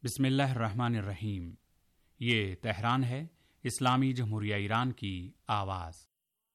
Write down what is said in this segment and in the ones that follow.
बिस्मिल्लाहिर्रहमानिर्रहीम। ये तेहरान है, इस्लामी जमहूरिया ईरान की आवाज़।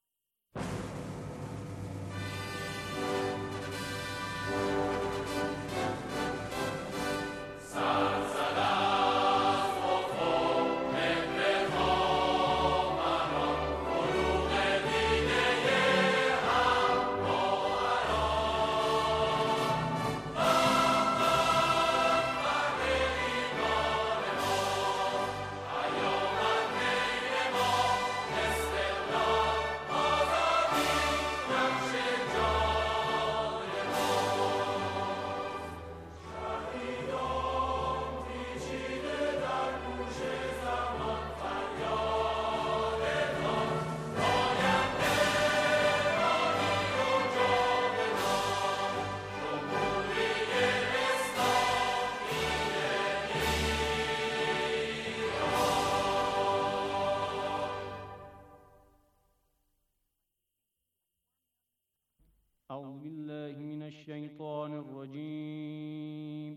أعوذ بالله من الشيطان الرجيم.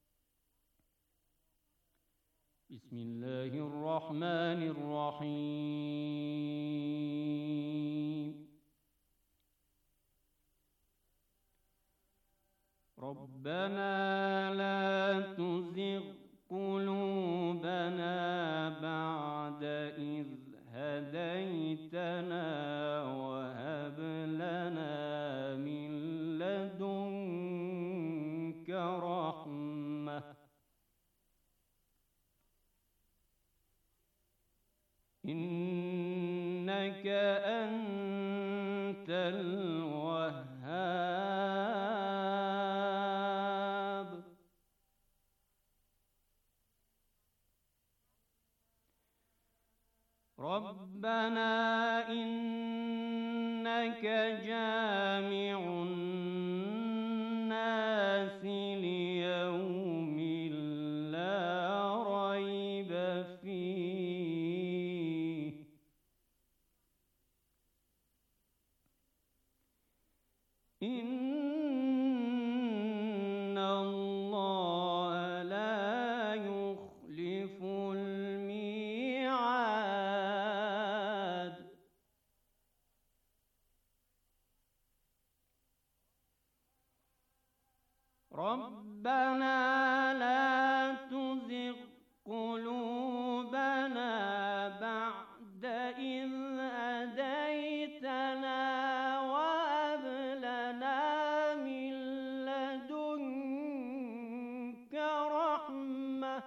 بسم الله الرحمن الرحيم. ربنا لا تزغ قلوبنا بعد إذ هديتنا وهب لنا من لدنك رحمة إنك أنت الوهاب. ربنا إنك جامع الناس ليوم لا ريب فيه إن الله لا يخلف الميعاد. ربنا لا تزغ قلوبنا بعد إذ هديتنا وهب لنا من لدنك رحمة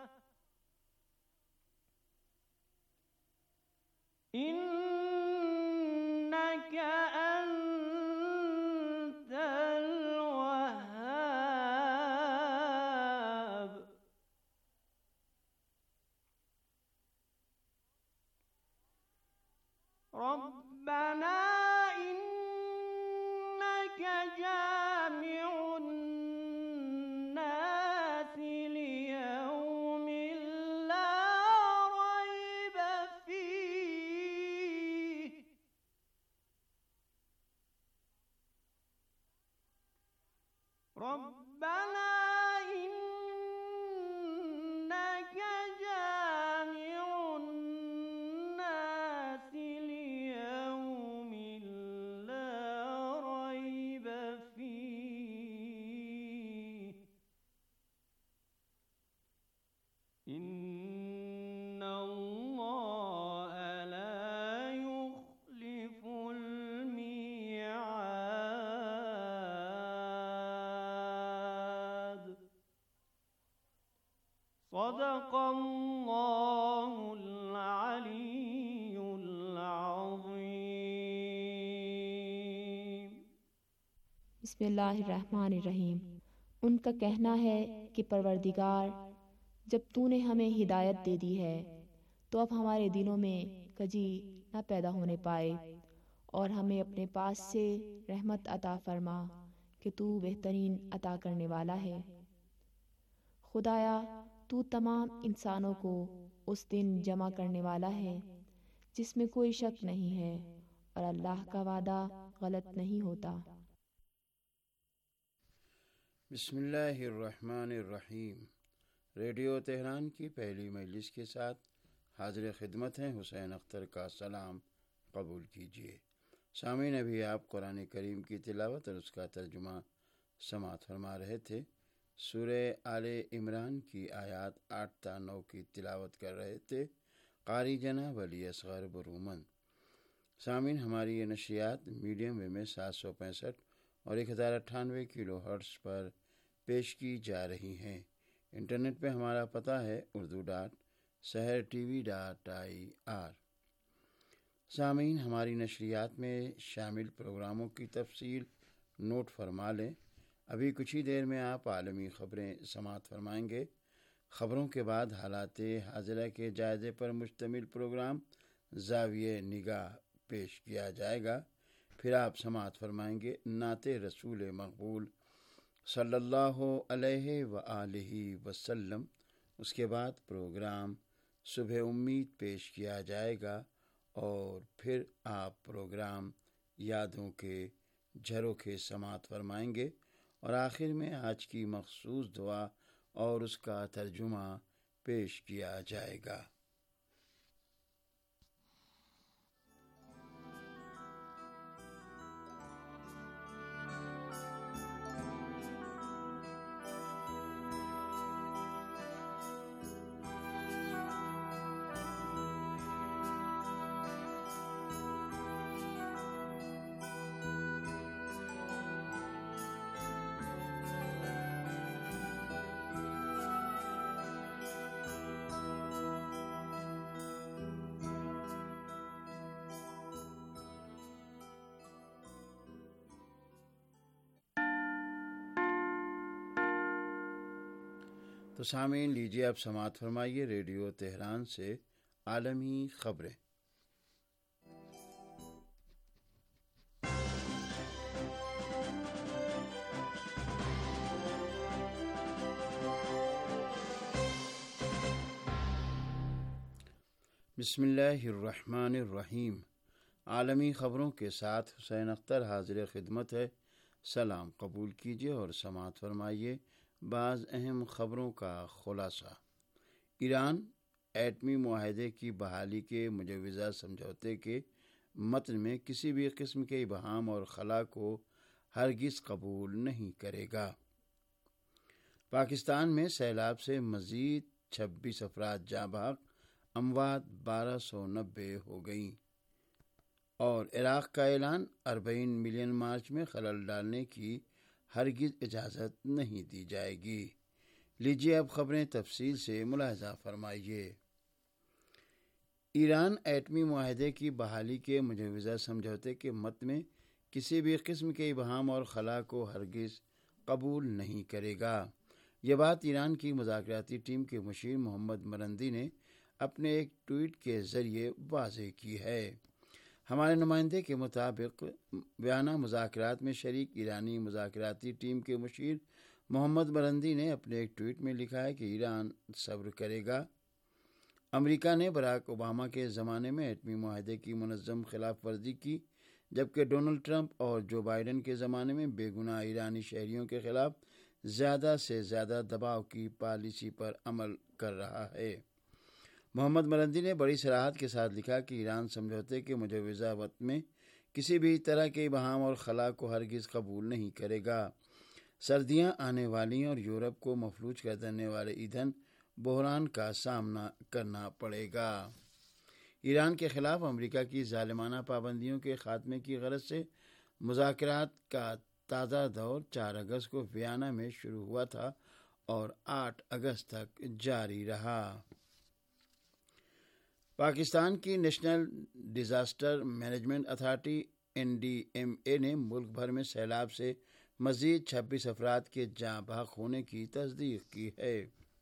إنك أنت الوهاب. ربنا إنك جامع الناس ليوم لا ريب فيه ربنا إنك جامع الناس ليوم لا ريب فيه إن الله لا يخلف الميعاد. صدق الله العلي العظيم. बिस्मिल्लाहिर्रहमानिर्रहीम। उनका कहना है कि परवरदिगार, जब तूने हमें हिदायत दे दी है तो अब हमारे दिलों में कजी न पैदा होने पाए और हमें अपने पास से रहमत अता फरमा कि तू बेहतरीन अता करने वाला है। खुदाया, तू तमाम इंसानों को उस दिन जमा करने वाला है जिसमें कोई शक नहीं है और अल्लाह का वादा गलत नहीं होता। बिस्मिल्लाहिर्रहमानिर्रहीम। ریڈیو تہران کی پہلی مجلس کے ساتھ حاضر خدمت ہیں حسین اختر کا سلام قبول کیجیے۔ سامعین، ابھی آپ قرآن کریم کی تلاوت اور اس کا ترجمہ سماعت فرما رہے تھے۔ سورہ آل عمران کی آیات 8 تا 9 کی تلاوت کر رہے تھے قاری جناب علی اصغر برومند۔ سامعین، ہماری یہ نشریات میڈیم ویو میں 765 اور 1098 کلو ہرٹز پر پیش کی جا رہی ہیں۔ انٹرنیٹ پہ ہمارا پتہ ہے urdu.sehertv.ir۔ سامعین، ہماری نشریات میں شامل پروگراموں کی تفصیل نوٹ فرما لیں۔ ابھی کچھ ہی دیر میں آپ عالمی خبریں سماعت فرمائیں گے۔ خبروں کے بعد حالات حاضرہ کے جائزے پر مشتمل پروگرام زاویہ نگاہ پیش کیا جائے گا۔ پھر آپ سماعت فرمائیں گے نعت رسول مقبول صلی اللہ علیہ وآلہ وسلم۔ اس کے بعد پروگرام صبح امید پیش کیا جائے گا اور پھر آپ پروگرام یادوں کے جھروکے سماعت فرمائیں گے اور آخر میں آج کی مخصوص دعا اور اس کا ترجمہ پیش کیا جائے گا۔ تو سامعین، لیجیے اب سماعت فرمائیے ریڈیو تہران سے عالمی خبریں۔ بسم اللہ الرحمن الرحیم۔ عالمی خبروں کے ساتھ حسین اختر حاضر خدمت ہے۔ سلام قبول کیجیے اور سماعت فرمائیے بعض اہم خبروں کا خلاصہ۔ ایران ایٹمی معاہدے کی بحالی کے مجوزہ سمجھوتے کے متن میں کسی بھی قسم کے ابہام اور خلا کو ہرگز قبول نہیں کرے گا۔ پاکستان میں سیلاب سے مزید 26 افراد جاں بحق، اموات 1290 ہو گئیں، اور عراق کا اعلان 40 ملین مارچ میں خلل ڈالنے کی ہرگز اجازت نہیں دی جائے گی۔ لیجیے اب خبریں تفصیل سے ملاحظہ فرمائیے۔ ایران ایٹمی معاہدے کی بحالی کے مجوزہ سمجھوتے کے متن میں کسی بھی قسم کے ابہام اور خلا کو ہرگز قبول نہیں کرے گا۔ یہ بات ایران کی مذاکراتی ٹیم کے مشیر محمد مرندی نے اپنے ایک ٹویٹ کے ذریعے واضح کی ہے۔ ہمارے نمائندے کے مطابق بیانہ مذاکرات میں شریک ایرانی مذاکراتی ٹیم کے مشیر محمد مرندی نے اپنے ایک ٹویٹ میں لکھا ہے کہ ایران صبر کرے گا۔ امریکہ نے براک اوباما کے زمانے میں ایٹمی معاہدے کی منظم خلاف ورزی کی، جبکہ ڈونلڈ ٹرمپ اور جو بائیڈن کے زمانے میں بے گناہ ایرانی شہریوں کے خلاف زیادہ سے زیادہ دباؤ کی پالیسی پر عمل کر رہا ہے۔ محمد مرندی نے بڑی صراحت کے ساتھ لکھا کہ ایران سمجھوتے کے مجوزہ وقت میں کسی بھی طرح کے ابہام اور خلا کو ہرگز قبول نہیں کرے گا۔ سردیاں آنے والی اور یورپ کو مفلوج کر دینے والے ایندھن بحران کا سامنا کرنا پڑے گا۔ ایران کے خلاف امریکہ کی ظالمانہ پابندیوں کے خاتمے کی غرض سے مذاکرات کا تازہ دور 4 اگست کو ویانا میں شروع ہوا تھا اور 8 اگست تک جاری رہا۔ پاکستان کی national disaster management authority NDMA نے ملک بھر میں سیلاب سے مزید 26 افراد کے جاں بحق ہونے کی تصدیق کی ہے۔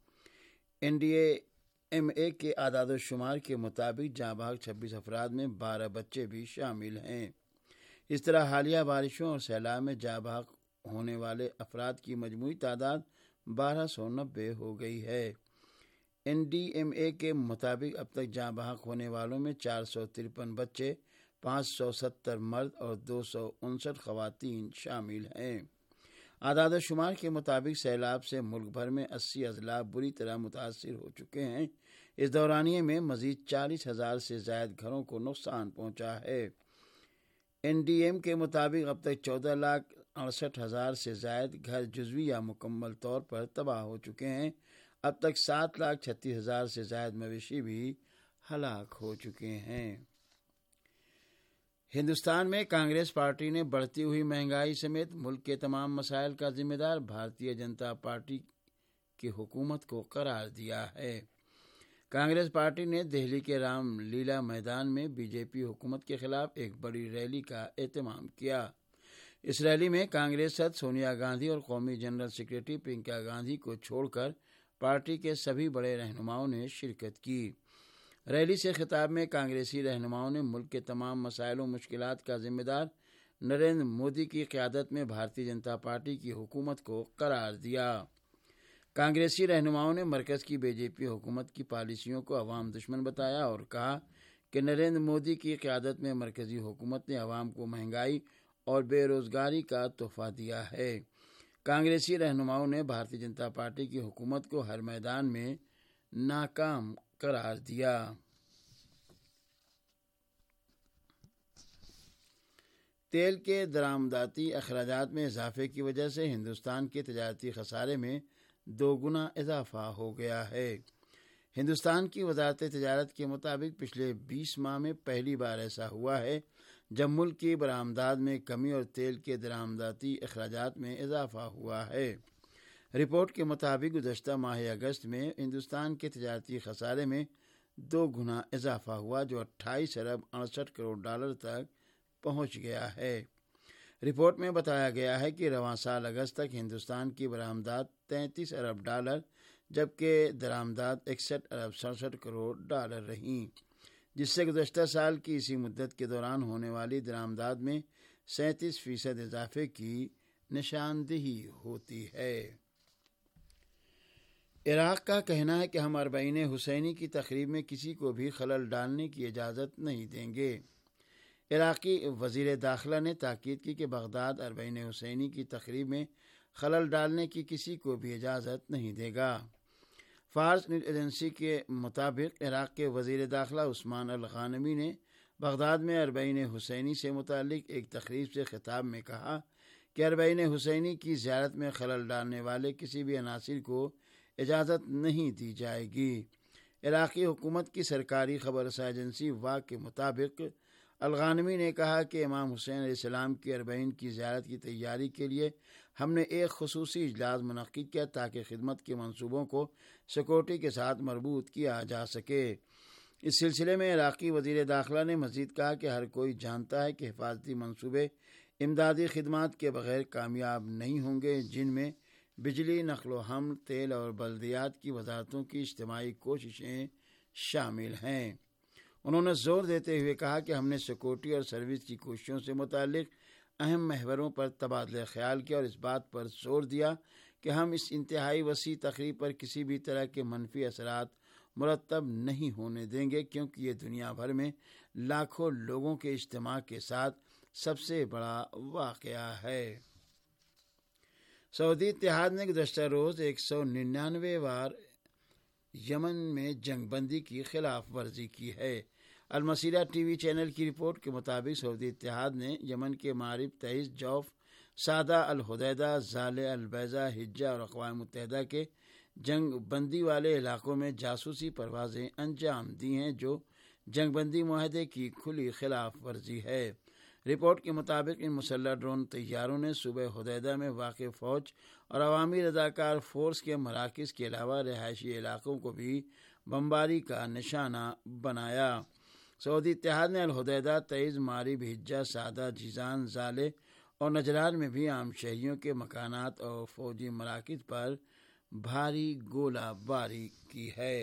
NDMA کے اعداد و شمار کے مطابق جاں بحق 26 افراد میں 12 بچے بھی شامل ہیں۔ اس طرح حالیہ بارشوں اور سیلاب میں جاں بحق ہونے والے افراد کی مجموعی تعداد 1290 ہو گئی ہے۔ NDMA کے مطابق اب تک جاں بحق ہونے والوں میں 453 بچے، 570 مرد اور 259 خواتین شامل ہیں۔ اعداد و شمار کے مطابق سیلاب سے ملک بھر میں 80 اضلاع بری طرح متاثر ہو چکے ہیں۔ اس دورانیے میں مزید 40,000 سے زائد گھروں کو نقصان پہنچا ہے۔ NDM کے مطابق اب تک 14,68,000 سے زائد گھر جزوی یا مکمل طور پر تباہ ہو چکے ہیں۔ اب تک 7,36,000 سے زائد مویشی بھی ہلاک ہو چکے ہیں۔ ہندوستان میں کانگریس پارٹی نے بڑھتی ہوئی مہنگائی سمیت ملک کے تمام مسائل کا ذمہ دار بھارتیہ جنتا پارٹی کی حکومت کو قرار دیا ہے۔ کانگریس پارٹی نے دہلی کے رام لیلا میدان میں BJP حکومت کے خلاف ایک بڑی ریلی کا اہتمام کیا۔ اس ریلی میں کانگریس صدر سونیا گاندھی اور قومی جنرل سیکرٹری پرینکا گاندھی کو چھوڑ کر پارٹی کے سبھی بڑے رہنماؤں نے شرکت کی۔ ریلی سے خطاب میں کانگریسی رہنماؤں نے ملک کے تمام مسائل و مشکلات کا ذمہ دار نریندر مودی کی قیادت میں بھارتیہ جنتا پارٹی کی حکومت کو قرار دیا۔ کانگریسی رہنماؤں نے مرکز کی BJP حکومت کی پالیسیوں کو عوام دشمن بتایا اور کہا کہ نریندر مودی کی قیادت میں مرکزی حکومت نے عوام کو مہنگائی اور بے روزگاری کا تحفہ دیا ہے۔ کانگریسی رہنماؤں نے بھارتیہ جنتا پارٹی کی حکومت کو ہر میدان میں ناکام قرار دیا۔ تیل کے درآمداتی اخراجات میں اضافے کی وجہ سے ہندوستان کے تجارتی خسارے میں 2 گنا اضافہ ہو گیا ہے۔ ہندوستان کی وزارت تجارت کے مطابق پچھلے 20 ماہ میں پہلی بار ایسا ہوا ہے جب ملک کی برآمدات میں کمی اور تیل کے درآمداتی اخراجات میں اضافہ ہوا ہے۔ رپورٹ کے مطابق گزشتہ ماہ اگست میں ہندوستان کے تجارتی خسارے میں 2 گنا اضافہ ہوا جو 28 ارب 68 کروڑ ڈالر تک پہنچ گیا ہے۔ رپورٹ میں بتایا گیا ہے کہ رواں سال اگست تک ہندوستان کی برآمدات 33 ارب ڈالر جبکہ درآمدات 61 ارب 67 کروڑ ڈالر رہیں، جس سے گزشتہ سال کی اسی مدت کے دوران ہونے والی درآمدات میں 37% اضافے کی نشاندہی ہوتی ہے۔ عراق کا کہنا ہے کہ ہم اربعین حسینی کی تقریب میں کسی کو بھی خلل ڈالنے کی اجازت نہیں دیں گے۔ عراقی وزیر داخلہ نے تاکید کی کہ بغداد اربعین حسینی کی تقریب میں خلل ڈالنے کی کسی کو بھی اجازت نہیں دے گا۔ فارس نیوز ایجنسی کے مطابق عراق کے وزیر داخلہ عثمان الغانمی نے بغداد میں اربعین حسینی سے متعلق ایک تقریب سے خطاب میں کہا کہ اربعین حسینی کی زیارت میں خلل ڈالنے والے کسی بھی عناصر کو اجازت نہیں دی جائے گی۔ عراقی حکومت کی سرکاری خبر رساں ایجنسی واق کے مطابق الغانمی نے کہا کہ امام حسین علیہ السلام کی اربعین کی زیارت کی تیاری کے لیے ہم نے ایک خصوصی اجلاس منعقد کیا تاکہ خدمت کے منصوبوں کو سیکورٹی کے ساتھ مربوط کیا جا سکے۔ اس سلسلے میں عراقی وزیر داخلہ نے مزید کہا کہ ہر کوئی جانتا ہے کہ حفاظتی منصوبے امدادی خدمات کے بغیر کامیاب نہیں ہوں گے، جن میں بجلی، نقل و حمل، تیل اور بلدیات کی وزارتوں کی اجتماعی کوششیں شامل ہیں۔ انہوں نے زور دیتے ہوئے کہا کہ ہم نے سیکورٹی اور سروس کی کوششوں سے متعلق اہم محوروں پر تبادلہ خیال کیا اور اس بات پر زور دیا کہ ہم اس انتہائی وسیع تقریب پر کسی بھی طرح کے منفی اثرات مرتب نہیں ہونے دیں گے، کیونکہ یہ دنیا بھر میں لاکھوں لوگوں کے اجتماع کے ساتھ سب سے بڑا واقعہ ہے۔ سعودی اتحاد نے گزشتہ روز 199 بار یمن میں جنگ بندی کی خلاف ورزی کی ہے۔ المسیرہ ٹی وی چینل کی رپورٹ کے مطابق سعودی اتحاد نے یمن کے مغرب تیز جوف، سعدہ، الحدیدہ، زالے، البیضہ، حجہ اور اقوام متحدہ کے جنگ بندی والے علاقوں میں جاسوسی پروازیں انجام دی ہیں، جو جنگ بندی معاہدے کی کھلی خلاف ورزی ہے۔ رپورٹ کے مطابق ان مسلح ڈرون طیاروں نے صوبہ حدیدہ میں واقع فوج اور عوامی رضاکار فورس کے مراکز کے علاوہ رہائشی علاقوں کو بھی بمباری کا نشانہ بنایا۔ سعودی اتحاد نے الحدیدہ، تعز، مغرب، حجہ، سعدہ، جیزان، زالے اور نجران میں بھی عام شہریوں کے مکانات اور فوجی مراکز پر بھاری گولہ باری کی ہے۔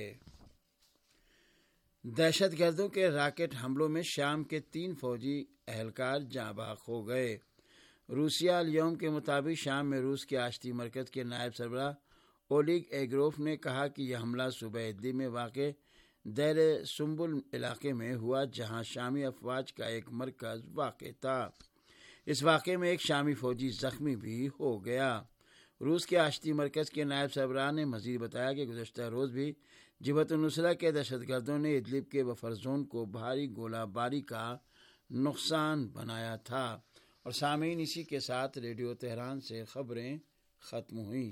دہشت گردوں کے راکٹ حملوں میں شام کے 3 فوجی اہلکار جاں بحق ہو گئے۔ روسیہ اليوم کے مطابق شام میں روس کے آشتی مرکز کے نائب سربراہ اولیگ ایگروف نے کہا کہ یہ حملہ صوبہ ادلب میں واقع دیر سنبل علاقے میں ہوا، جہاں شامی افواج کا ایک مرکز واقع تھا۔ اس واقعے میں ایک شامی فوجی زخمی بھی ہو گیا۔ روس کے آشتی مرکز کے نائب سربراہ نے مزید بتایا کہ گزشتہ روز بھی جبہت النصرہ کے دہشت گردوں نے ادلب کے بفر زون کو بھاری گولہ باری کا نقصان بنایا تھا۔ اور سامعین، اسی کے ساتھ ریڈیو تہران سے خبریں ختم ہوئیں۔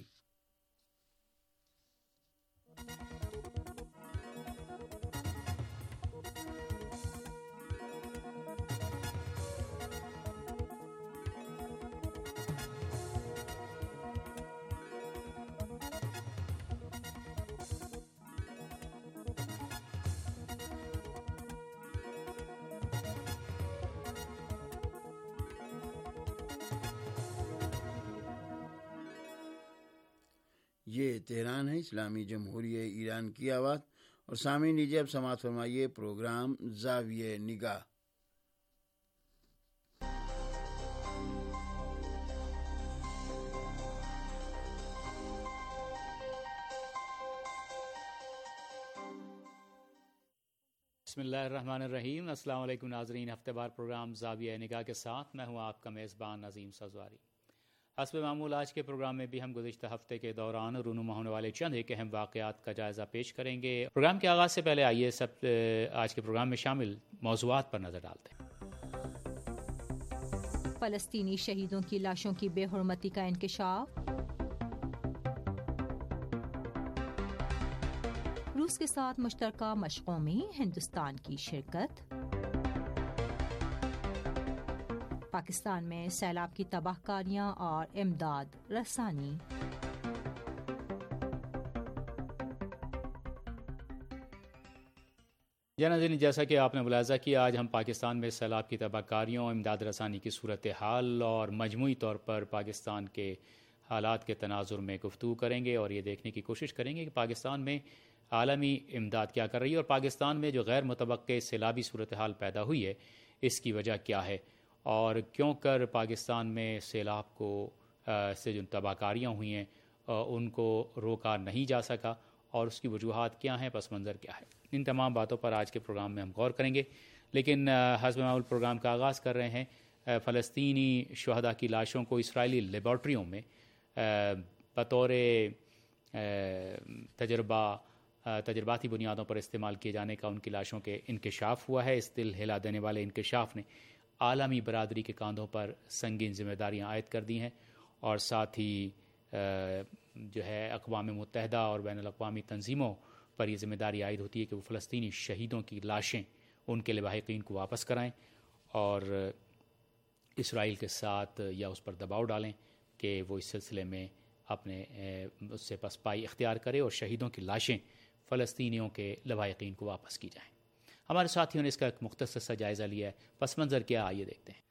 یہ تہران ہے، اسلامی جمہوریہ ایران کی آواز۔ اور سامعین لیجیے اب سماعت فرمائیے پروگرام زاویہ نگاہ۔ بسم اللہ الرحمن الرحیم۔ السلام علیکم ناظرین، ہفتے وار پروگرام زاویہ نگاہ کے ساتھ میں ہوں آپ کا میزبان نظیم سزواری۔ حسب معمول آج کے پروگرام میں بھی ہم گزشتہ ہفتے کے دوران رونما ہونے والے چند ایک اہم واقعات کا جائزہ پیش کریں گے۔ پروگرام کے آغاز سے پہلے آئیے آج کے پروگرام میں شامل موضوعات پر نظر ڈالتے ہیں۔ فلسطینی شہیدوں کی لاشوں کی بے حرمتی کا انکشاف، روس کے ساتھ مشترکہ مشقوں میں ہندوستان کی شرکت، پاکستان میں سیلاب کی تباہ کاریاں اور امداد رسانی۔ ناظرین، جیسا کہ آپ نے ملاحظہ کیا، آج ہم پاکستان میں سیلاب کی تباہ کاریوں، امداد رسانی کی صورتحال اور مجموعی طور پر پاکستان کے حالات کے تناظر میں گفتگو کریں گے اور یہ دیکھنے کی کوشش کریں گے کہ پاکستان میں عالمی امداد کیا کر رہی ہے اور پاکستان میں جو غیر متوقع سیلابی صورتحال پیدا ہوئی ہے اس کی وجہ کیا ہے، اور کیوں کر پاکستان میں سیلاب کو سے جو تباہ کاریاں ہوئی ہیں ان کو روکا نہیں جا سکا اور اس کی وجوہات کیا ہیں، پس منظر کیا ہے۔ ان تمام باتوں پر آج کے پروگرام میں ہم غور کریں گے، لیکن حسب معمول پروگرام کا آغاز کر رہے ہیں فلسطینی شہداء کی لاشوں کو اسرائیلی لیبارٹریوں میں بطور تجرباتی بنیادوں پر استعمال کیے جانے کا ان کی لاشوں کے انکشاف ہوا ہے۔ اس دل ہلا دینے والے انکشاف نے عالمی برادری کے کاندھوں پر سنگین ذمہ داریاں عائد کر دی ہیں اور ساتھ ہی جو ہے اقوام متحدہ اور بین الاقوامی تنظیموں پر یہ ذمہ داری عائد ہوتی ہے کہ وہ فلسطینی شہیدوں کی لاشیں ان کے لواحقین کو واپس کرائیں اور اسرائیل کے ساتھ یا اس پر دباؤ ڈالیں کہ وہ اس سلسلے میں اپنے اس سے پسپائی اختیار کرے اور شہیدوں کی لاشیں فلسطینیوں کے لواحقین کو واپس کی جائیں۔ ہمارے ساتھیوں نے اس کا ایک مختصر سا جائزہ لیا ہے، پس منظر کیا، آئیے دیکھتے ہیں۔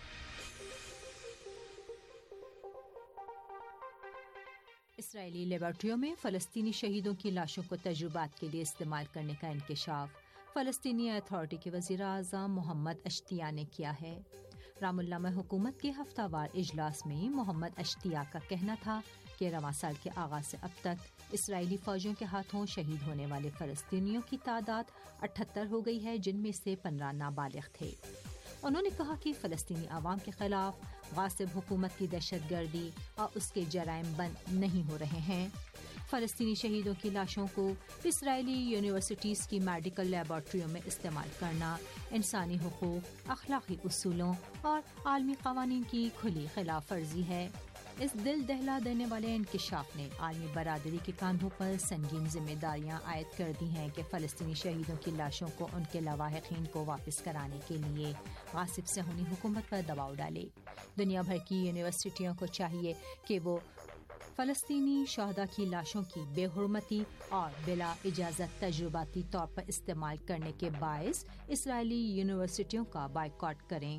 اسرائیلی لیبارٹریوں میں فلسطینی شہیدوں کی لاشوں کو تجربات کے لیے استعمال کرنے کا انکشاف فلسطینی اتھارٹی کے وزیر اعظم محمد اشتیا نے کیا ہے۔ رام اللہ حکومت کے ہفتہ وار اجلاس میں محمد اشتیا کا کہنا تھا کہ رواں سال کے آغاز سے اب تک اسرائیلی فوجوں کے ہاتھوں شہید ہونے والے فلسطینیوں کی تعداد 78 ہو گئی ہے، جن میں سے 15 نابالغ تھے۔ انہوں نے کہا کہ فلسطینی عوام کے خلاف غاصب حکومت کی دہشت گردی اور اس کے جرائم بند نہیں ہو رہے ہیں۔ فلسطینی شہیدوں کی لاشوں کو اسرائیلی یونیورسٹیز کی میڈیکل لیبارٹریوں میں استعمال کرنا انسانی حقوق، اخلاقی اصولوں اور عالمی قوانین کی کھلی خلاف ورزی ہے۔ اس دل دہلا دینے والے انکشاف نے عالمی برادری کے کاندھوں پر سنگین ذمہ داریاں عائد کر دی ہیں کہ فلسطینی شہیدوں کی لاشوں کو ان کے لواحقین کو واپس کرانے کے لیے غاصب صہیونی حکومت پر دباؤ ڈالے۔ دنیا بھر کی یونیورسٹیوں کو چاہیے کہ وہ فلسطینی شہداء کی لاشوں کی بے حرمتی اور بلا اجازت تجرباتی طور پر استعمال کرنے کے باعث اسرائیلی یونیورسٹیوں کا بائیکاٹ کریں۔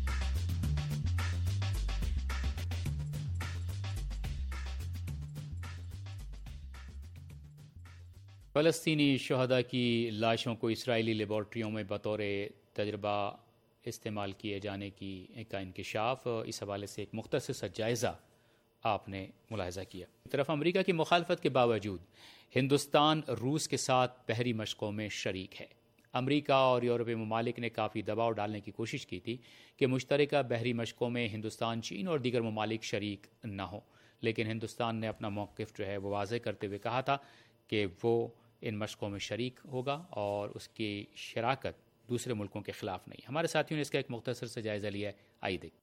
فلسطینی شہداء کی لاشوں کو اسرائیلی لیبارٹریوں میں بطور تجربہ استعمال کیے جانے کا انکشاف، اس حوالے سے ایک مختصر سا جائزہ آپ نے ملاحظہ کیا۔ ایک طرف امریکہ کی مخالفت کے باوجود ہندوستان روس کے ساتھ بحری مشقوں میں شریک ہے۔ امریکہ اور یورپی ممالک نے کافی دباؤ ڈالنے کی کوشش کی تھی کہ مشترکہ بحری مشقوں میں ہندوستان، چین اور دیگر ممالک شریک نہ ہوں، لیکن ہندوستان نے اپنا موقف جو ہے وہ واضح کرتے ہوئے کہا تھا کہ وہ ان مشقوں میں شریک ہوگا اور اس کی شراکت دوسرے ملکوں کے خلاف نہیں۔ ہمارے ساتھیوں نے اس کا ایک مختصر سے جائزہ لیا ہے، آئیے دیکھیں۔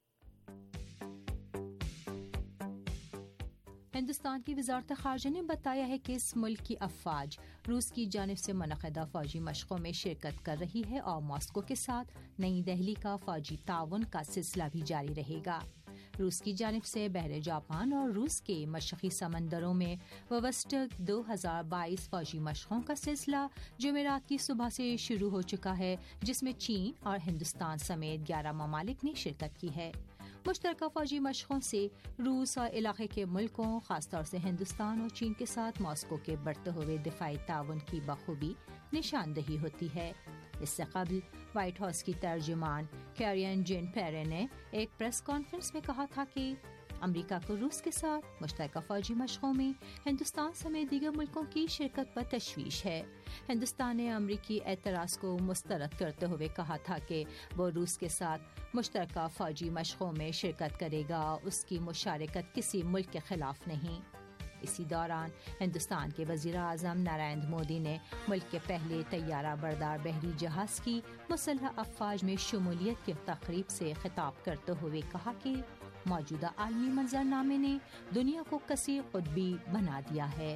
ہندوستان کی وزارت خارجہ نے بتایا ہے کہ اس ملک کی افواج روس کی جانب سے منعقدہ فوجی مشقوں میں شرکت کر رہی ہے اور ماسکو کے ساتھ نئی دہلی کا فوجی تعاون کا سلسلہ بھی جاری رہے گا۔ روس کی جانب سے بحر جاپان اور روس کے مشرقی سمندروں میں ووسٹک 2022 فوجی مشقوں کا سلسلہ جمعرات کی صبح سے شروع ہو چکا ہے، جس میں چین اور ہندوستان سمیت 11 ممالک نے شرکت کی ہے۔ مشترکہ فوجی مشقوں سے روس اور علاقے کے ملکوں، خاص طور سے ہندوستان اور چین کے ساتھ ماسکو کے بڑھتے ہوئے دفاعی تعاون کی بخوبی نشاندہی ہوتی ہے۔ اس سے قبل وائٹ ہاؤس کی ترجمان کیرین جین پیرے نے ایک پریس کانفرنس میں کہا تھا کہ امریکہ کو روس کے ساتھ مشترکہ فوجی مشقوں میں ہندوستان سمیت دیگر ملکوں کی شرکت پر تشویش ہے۔ ہندوستان نے امریکی اعتراض کو مسترد کرتے ہوئے کہا تھا کہ وہ روس کے ساتھ مشترکہ فوجی مشقوں میں شرکت کرے گا، اس کی مشارکت کسی ملک کے خلاف نہیں۔ اسی دوران ہندوستان کے وزیر اعظم نریندر مودی نے ملک کے پہلے طیارہ بردار بحری جہاز کی مسلح افواج میں شمولیت کی تقریب سے خطاب کرتے ہوئے کہا کہ موجودہ عالمی منظرنامے نے دنیا کو کثیر قطبی بنا دیا ہے۔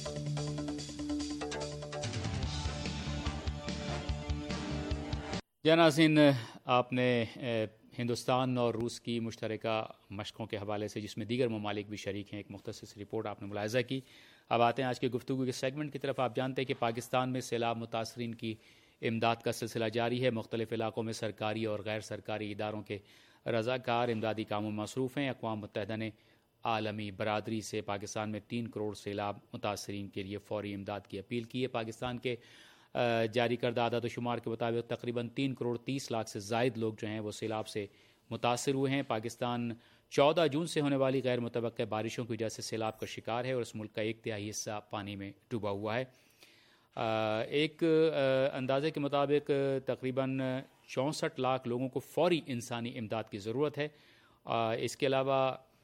ناظرین، آپ نے ہندوستان اور روس کی مشترکہ مشقوں کے حوالے سے، جس میں دیگر ممالک بھی شریک ہیں، ایک مختصر رپورٹ آپ نے ملاحظہ کی۔ اب آتے ہیں آج کی گفتگو کے سیگمنٹ کی طرف۔ آپ جانتے ہیں کہ پاکستان میں سیلاب متاثرین کی امداد کا سلسلہ جاری ہے۔ مختلف علاقوں میں سرکاری اور غیر سرکاری اداروں کے رضاکار امدادی کاموں میں مصروف ہیں۔ اقوام متحدہ نے عالمی برادری سے پاکستان میں 3 کروڑ سیلاب متاثرین کے لیے فوری امداد کی اپیل کی ہے۔ پاکستان کے جاری کردہ اعداد و شمار کے مطابق تقریباً 3 کروڑ 30 لاکھ سے زائد لوگ جو ہیں وہ سیلاب سے متاثر ہوئے ہیں۔ پاکستان 14 جون سے ہونے والی غیر متوقع بارشوں کی وجہ سے سیلاب کا شکار ہے اور اس ملک کا 1/3 حصہ پانی میں ڈوبا ہوا ہے۔ ایک اندازے کے مطابق تقریباً 64 لاکھ لوگوں کو فوری انسانی امداد کی ضرورت ہے۔ اس کے علاوہ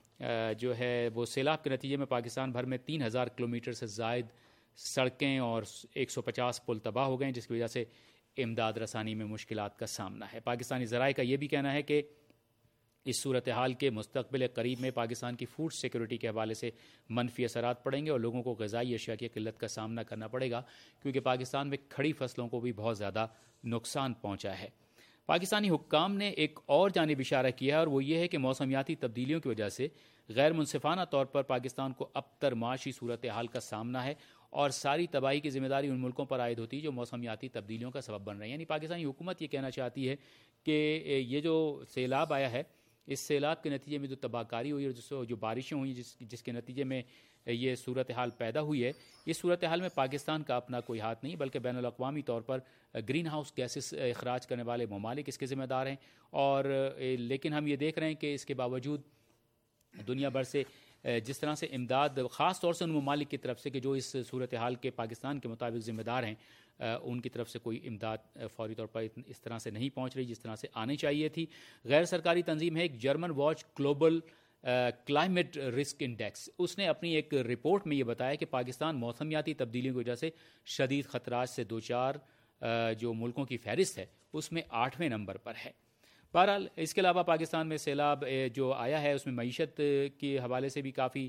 جو ہے وہ سیلاب کے نتیجے میں پاکستان بھر میں 3000 کلومیٹر سے زائد سڑکیں اور 150 پل تباہ ہو گئے ہیں، جس کی وجہ سے امداد رسانی میں مشکلات کا سامنا ہے۔ پاکستانی ذرائع کا یہ بھی کہنا ہے کہ اس صورتحال کے مستقبل قریب میں پاکستان کی فوڈ سیکورٹی کے حوالے سے منفی اثرات پڑیں گے اور لوگوں کو غذائی اشیاء کی قلت کا سامنا کرنا پڑے گا، کیونکہ پاکستان میں کھڑی فصلوں کو بھی بہت زیادہ نقصان پہنچا ہے۔ پاکستانی حکام نے ایک اور جانب اشارہ کیا ہے اور وہ یہ ہے کہ موسمیاتی تبدیلیوں کی وجہ سے غیر منصفانہ طور پر پاکستان کو ابتر معاشی صورتحال کا سامنا ہے اور ساری تباہی کی ذمہ داری ان ملکوں پر عائد ہوتی ہے جو موسمیاتی تبدیلیوں کا سبب بن رہے ہیں۔ یعنی پاکستانی حکومت یہ کہنا چاہتی ہے کہ یہ جو سیلاب آیا ہے، اس سیلاب کے نتیجے میں جو تباہ کاری ہوئی اور جو بارشیں ہوئی جس کے نتیجے میں یہ صورتحال پیدا ہوئی ہے، اس صورتحال میں پاکستان کا اپنا کوئی ہاتھ نہیں، بلکہ بین الاقوامی طور پر گرین ہاؤس گیسز اخراج کرنے والے ممالک اس کے ذمہ دار ہیں۔ اور لیکن ہم یہ دیکھ رہے ہیں کہ اس کے باوجود دنیا بھر سے جس طرح سے امداد، خاص طور سے ان ممالک کی طرف سے کہ جو اس صورتحال کے پاکستان کے مطابق ذمہ دار ہیں، ان کی طرف سے کوئی امداد فوری طور پر اس طرح سے نہیں پہنچ رہی جس طرح سے آنی چاہیے تھی۔ غیر سرکاری تنظیم ہے ایک German watch global climate risk index, اس نے اپنی ایک رپورٹ میں یہ بتایا کہ پاکستان موسمیاتی تبدیلیوں کی وجہ سے شدید خطرات سے دوچار جو ملکوں کی فہرست ہے اس میں 8ویں نمبر پر ہے۔ بہرحال اس کے علاوہ پاکستان میں سیلاب جو آیا ہے اس میں معیشت کے حوالے سے بھی کافی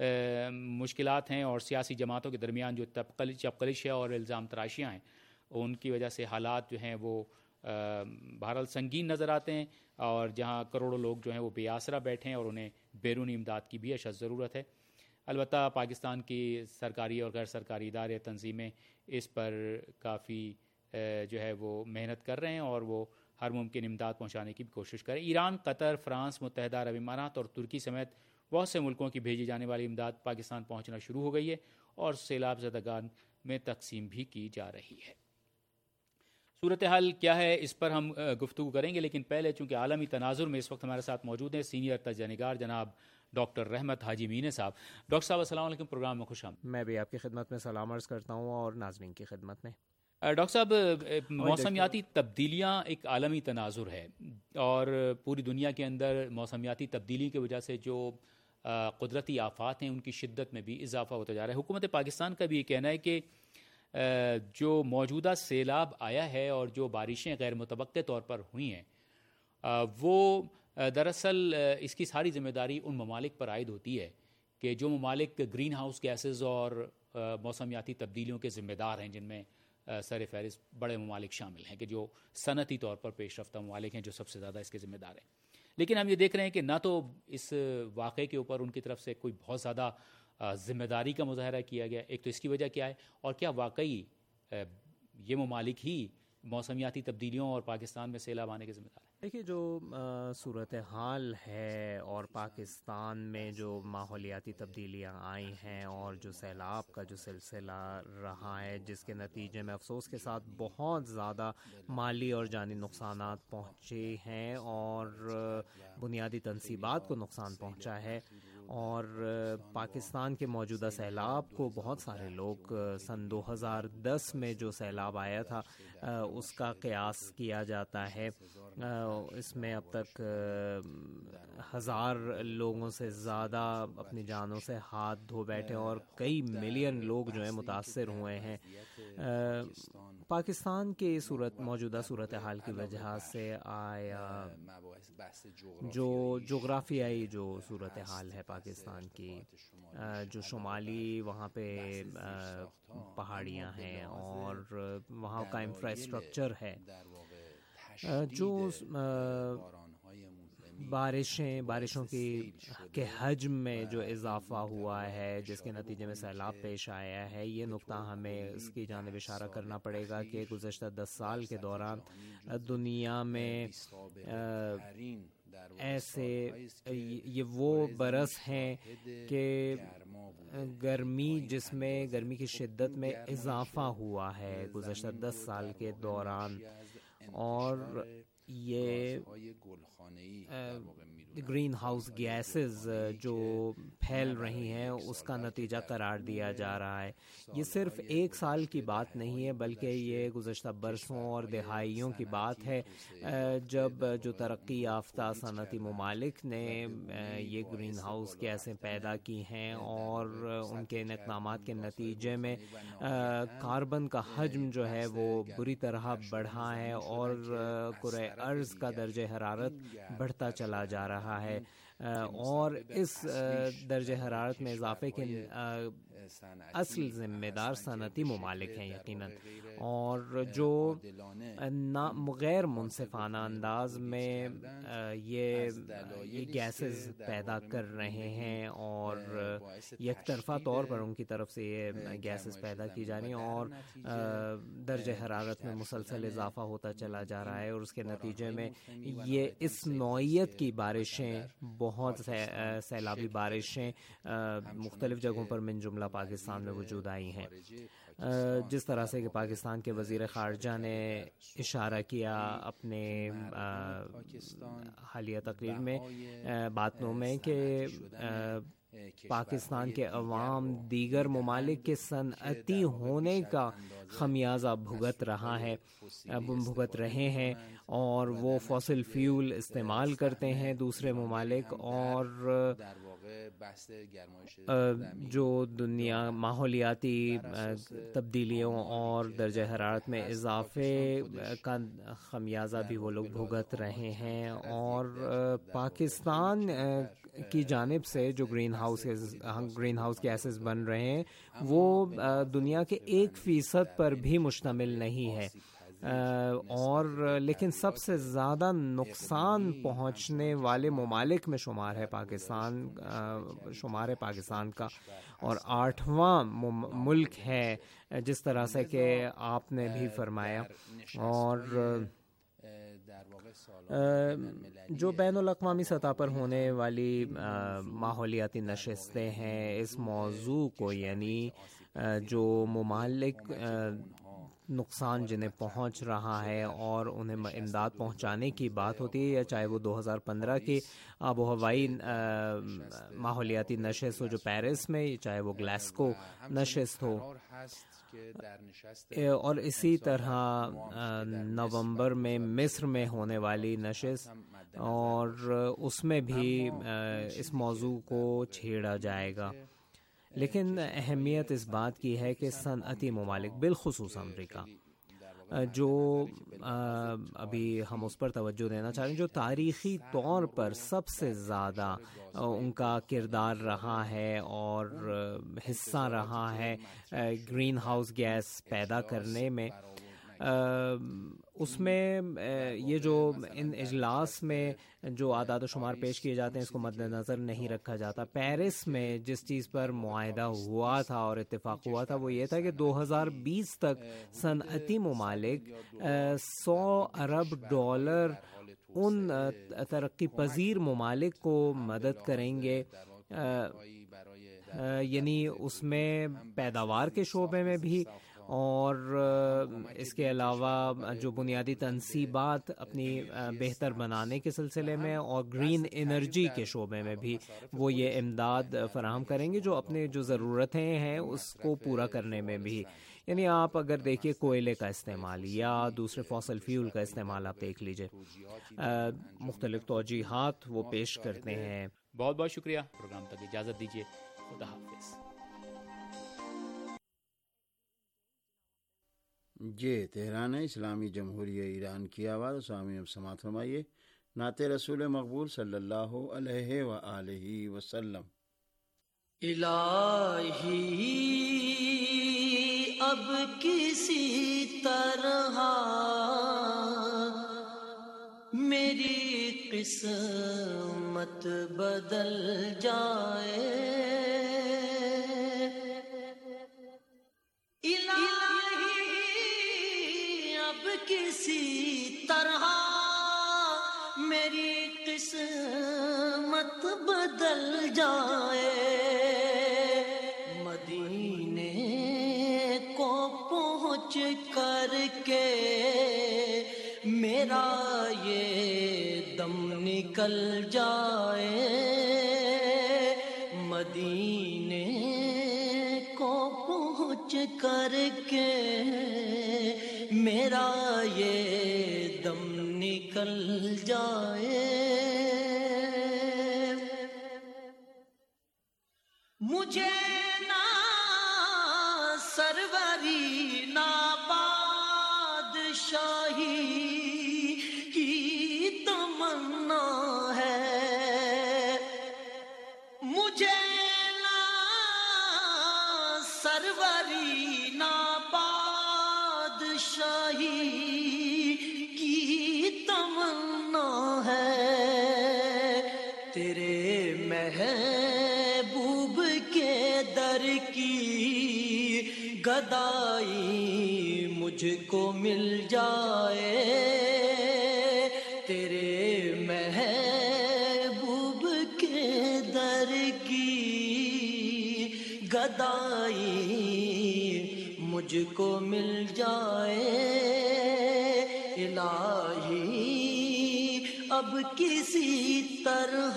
مشکلات ہیں اور سیاسی جماعتوں کے درمیان جو چپقلش ہے اور الزام تراشیاں ہیں ان کی وجہ سے حالات جو ہیں وہ بہرحال سنگین نظر آتے ہیں، اور جہاں کروڑوں لوگ جو ہیں وہ بے آسرا بیٹھے ہیں اور انہیں بیرونی امداد کی بھی اشد ضرورت ہے۔ البتہ پاکستان کی سرکاری اور غیر سرکاری ادارے تنظیمیں اس پر کافی جو ہے وہ محنت کر رہے ہیں اور وہ ہر ممکن امداد پہنچانے کی بھی کوشش کریں۔ ایران، قطر، فرانس، متحدہ عرب امارات اور ترکی سمیت بہت سے ملکوں کی بھیجی جانے والی امداد پاکستان پہنچنا شروع ہو گئی ہے اور سیلاب زدگان میں تقسیم بھی کی جا رہی ہے۔ صورتحال کیا ہے اس پر ہم گفتگو کریں گے، لیکن پہلے چونکہ عالمی تناظر میں اس وقت ہمارے ساتھ موجود ہیں سینئر تجزیہ نگار جناب ڈاکٹر رحمت حاجی مینے صاحب۔ ڈاکٹر صاحب السلام علیکم، پروگرام میں خوش آمدید۔ میں بھی آپ کی خدمت میں سلام عرض کرتا ہوں اور ناظرین کی خدمت میں۔ ڈاکٹر صاحب، موسمیاتی تبدیلیاں ایک عالمی تناظر ہے، اور پوری دنیا کے اندر موسمیاتی تبدیلی کی وجہ سے جو قدرتی آفات ہیں ان کی شدت میں بھی اضافہ ہوتا جا رہا ہے۔ حکومت پاکستان کا بھی یہ کہنا ہے کہ جو موجودہ سیلاب آیا ہے اور جو بارشیں غیر متوقع طور پر ہوئی ہیں وہ دراصل اس کی ساری ذمہ داری ان ممالک پر عائد ہوتی ہے کہ جو ممالک گرین ہاؤس گیسز اور موسمیاتی تبدیلیوں کے ذمہ دار ہیں، جن میں سر فہرست بڑے ممالک شامل ہیں کہ جو صنعتی طور پر پیش رفتہ ممالک ہیں جو سب سے زیادہ اس کے ذمہ دار ہیں۔ لیکن ہم یہ دیکھ رہے ہیں کہ نہ تو اس واقعے کے اوپر ان کی طرف سے کوئی بہت زیادہ ذمہ داری کا مظاہرہ کیا گیا۔ ایک تو اس کی وجہ کیا ہے، اور کیا واقعی یہ ممالک ہی موسمیاتی تبدیلیوں اور پاکستان میں سیلاب آنے کے ذمہ دار ہیں؟ دیکھیے، جو صورتحال ہے اور پاکستان میں جو ماحولیاتی تبدیلیاں آئی ہیں اور جو سیلاب کا جو سلسلہ رہا ہے، جس کے نتیجے میں افسوس کے ساتھ بہت زیادہ مالی اور جانی نقصانات پہنچے ہیں اور بنیادی تنصیبات کو نقصان پہنچا ہے، اور پاکستان کے موجودہ سیلاب کو بہت سارے لوگ سن 2010 میں جو سیلاب آیا تھا اس کا قیاس کیا جاتا ہے۔ اس میں اب تک 1000 لوگوں سے زیادہ اپنی جانوں سے ہاتھ دھو بیٹھے اور کئی ملین لوگ جو ہیں متاثر ہوئے ہیں۔ پاکستان کے موجودہ صورتحال کی وجہ سے آیا جو جغرافیائی جو صورتحال ہے پاکستان کی، جو شمالی وہاں پہ پہاڑیاں ہیں اور وہاں کا انفراسٹرکچر ہے، جو بارشوں کے حجم میں جو اضافہ ہوا ہے جس کے نتیجے میں سیلاب پیش آیا ہے، یہ نقطہ ہمیں اس کی جانب اشارہ کرنا پڑے گا کہ گزشتہ 10 سال کے دوران دنیا میں ایسے یہ وہ برس ہیں کہ جس میں گرمی کی شدت میں اضافہ ہوا ہے گزشتہ 10 سال کے دوران، اور یہ گرین ہاؤس گیسز جو پھیل رہی ہیں اس کا نتیجہ قرار دیا جا رہا ہے۔ یہ صرف ایک سال کی بات نہیں ہے بلکہ یہ گزشتہ برسوں اور دہائیوں کی بات ہے، جب جو ترقی یافتہ صنعتی ممالک نے یہ گرین ہاؤس گیسیں پیدا کی ہیں اور ان کے ان اقدامات کے نتیجے میں کاربن کا حجم جو ہے وہ بری طرح بڑھا ہے اور کرۂ ارض کا درجہ حرارت بڑھتا چلا جا رہا ہے، اور اس درجہ حرارت میں اضافے کے اصل ذمہ دار صنعتی ممالک ہیں یقیناً، اور جو غیر منصفانہ انداز میں یہ گیسز پیدا کر رہے ہیں اور یک طرفہ طور پر ان کی طرف سے یہ گیسز پیدا کی جا رہی ہیں اور درجہ حرارت میں مسلسل اضافہ ہوتا چلا جا رہا ہے، اور اس کے نتیجے میں یہ اس نوعیت کی بارشیں، بہت سیلابی بارشیں مختلف جگہوں پر من جملہ پاکستان میں وجود آئی ہیں۔ جس طرح سے کہ پاکستان کے وزیر خارجہ نے اشارہ کیا اپنے حالیہ تقریر میں باتوں میں کہ پاکستان کے عوام دیگر ممالک کے صنعتی ہونے کا خمیازہ بھگت رہے ہیں، اور وہ فوسل فیول استعمال کرتے ہیں دوسرے ممالک، اور جو دنیا ماحولیاتی تبدیلیوں اور درجہ حرارت میں اضافے کا خمیازہ بھی وہ لوگ بھگت رہے ہیں، اور پاکستان کی جانب سے جو گرین ہاؤس گیسز بن رہے ہیں وہ دنیا کے 1% پر بھی مشتمل نہیں ہے، اور لیکن سب سے زیادہ نقصان پہنچنے والے ممالک میں شمار ہے پاکستان کا، اور 8واں ملک ہے جس طرح سے کہ آپ نے بھی فرمایا۔ اور جو بین الاقوامی سطح پر ہونے والی ماحولیاتی نشستیں ہیں اس موضوع کو، یعنی جو ممالک نقصان جنہیں پہنچ رہا ہے اور انہیں امداد پہنچانے کی بات ہوتی ہے، یا چاہے وہ 2015 کی آب و ہوائی ماحولیاتی نشست ہو جو پیرس میں، چاہے وہ گلاسکو نشست ہو، اور اسی طرح نومبر میں مصر میں ہونے والی نشست، اور اس میں بھی اس موضوع کو چھیڑا جائے گا۔ لیکن اہمیت اس بات کی ہے کہ صنعتی ممالک بالخصوص امریکہ، جو ابھی ہم اس پر توجہ دینا چاہ رہے ہیں، جو تاریخی طور پر سب سے زیادہ ان کا کردار رہا ہے اور حصہ رہا ہے گرین ہاؤس گیس پیدا کرنے میں، اس میں یہ جو ان اجلاس میں جو اعداد و شمار پیش کیے جاتے ہیں اس کو مد نظر نہیں رکھا جاتا۔ پیرس میں جس چیز پر معاہدہ ہوا تھا اور اتفاق ہوا تھا وہ یہ تھا کہ 2020 تک صنعتی ممالک $100 ارب ان ترقی پذیر ممالک کو مدد کریں گے، یعنی اس میں پیداوار کے شعبے میں بھی، اور اس کے علاوہ جو بنیادی تنصیبات اپنی بہتر بنانے کے سلسلے میں اور گرین انرجی کے شعبے میں بھی وہ یہ امداد فراہم کریں گے، جو اپنے جو ضرورتیں ہیں اس کو پورا کرنے میں بھی۔ یعنی آپ اگر دیکھیے کوئلے کا استعمال یا دوسرے فاسل فیول کا استعمال آپ دیکھ لیجئے، مختلف توجیہات وہ پیش کرتے ہیں۔ بہت بہت شکریہ، پروگرام تک اجازت دیجیے، خدا حافظ۔ یہ تہران ہے، اسلامی جمہوریہ ایران کی آواز۔ سامعین اب سماعت فرمائیے نعت رسول مقبول صلی اللہ علیہ وآلہ وسلم۔ الہی اب کسی طرح میری قسمت بدل جائے، کسی طرح میری قسمت بدل جائے، مدینے کو پہنچ کر کے میرا یہ دم نکل جائے، مدینے کو پہنچ کر کے میرا یہ دم نکل جائے، مجھے نہ سروری نہ بادشاہی کی تمنا ہے، مجھے نہ سروری نہ شاہی کی تمنا ہے، تیرے محبوب کے در کی گدائی مجھ کو مل جائے، تیرے محبوب کے در کی گدائی مجھ کو مل جائے، الہی اب کسی طرح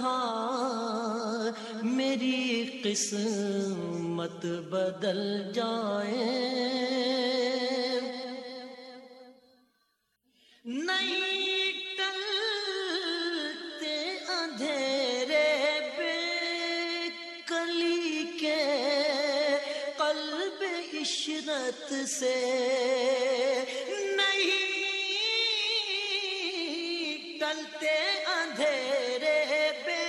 میری قسمت بدل جائے، نہیں ٹلتے اندھیرے بے کلی کے قلب عشرت سے، نہیں ٹلتے اندھیرے بے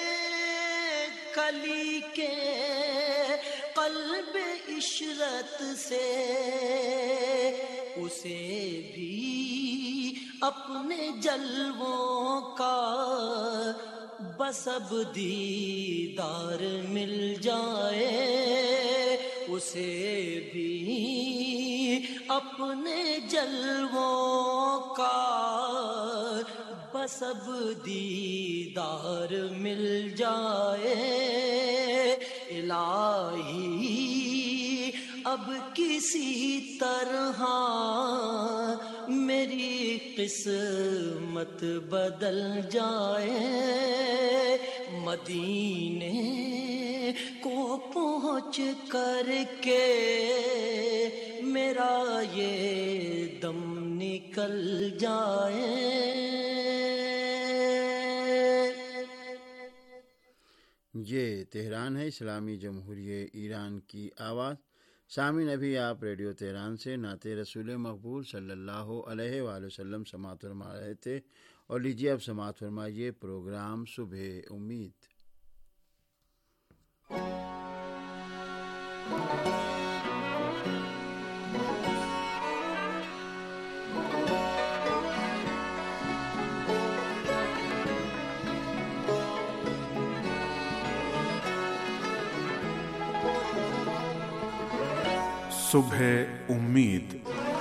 کلی کے قلب عشرت سے، اسے بھی اپنے جلووں کا بسب دیدار مل جائے، اسے بھی اپنے جلووں کا بسب دیدار مل جائے، الہی اب اب کسی طرح میری قسمت بدل جائے، مدینے کو پہنچ کر کے میرا یہ دم نکل جائے۔ یہ تہران ہے، اسلامی جمہوریہ ایران کی آواز۔ سامعین، ابھی آپ ریڈیو تہران سے نعت رسول مقبول صلی اللہ علیہ وآلہ وسلم سماعت فرما رہے تھے، اور لیجیے اب سماعت فرمائیے پروگرام صبح امید۔ صبح امید۔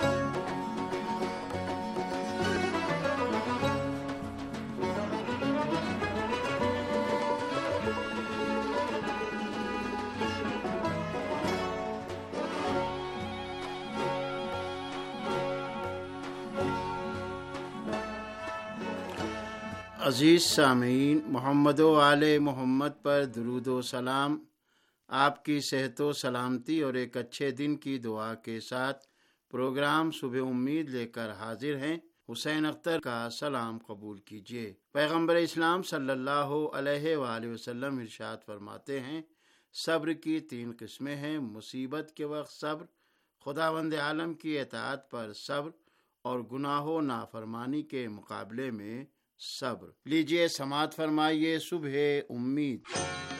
عزیز سامعین، محمد و آل محمد پر درود و سلام۔ آپ کی صحت و سلامتی اور ایک اچھے دن کی دعا کے ساتھ پروگرام صبح امید لے کر حاضر ہیں۔ حسین اختر کا سلام قبول کیجیے۔ پیغمبر اسلام صلی اللہ علیہ وآلہ وسلم ارشاد فرماتے ہیں، صبر کی 3 قسمیں ہیں: مصیبت کے وقت صبر، خداوند عالم کی اطاعت پر صبر، اور گناہ و نافرمانی کے مقابلے میں صبر۔ لیجیے سماعت فرمائیے صبح امید۔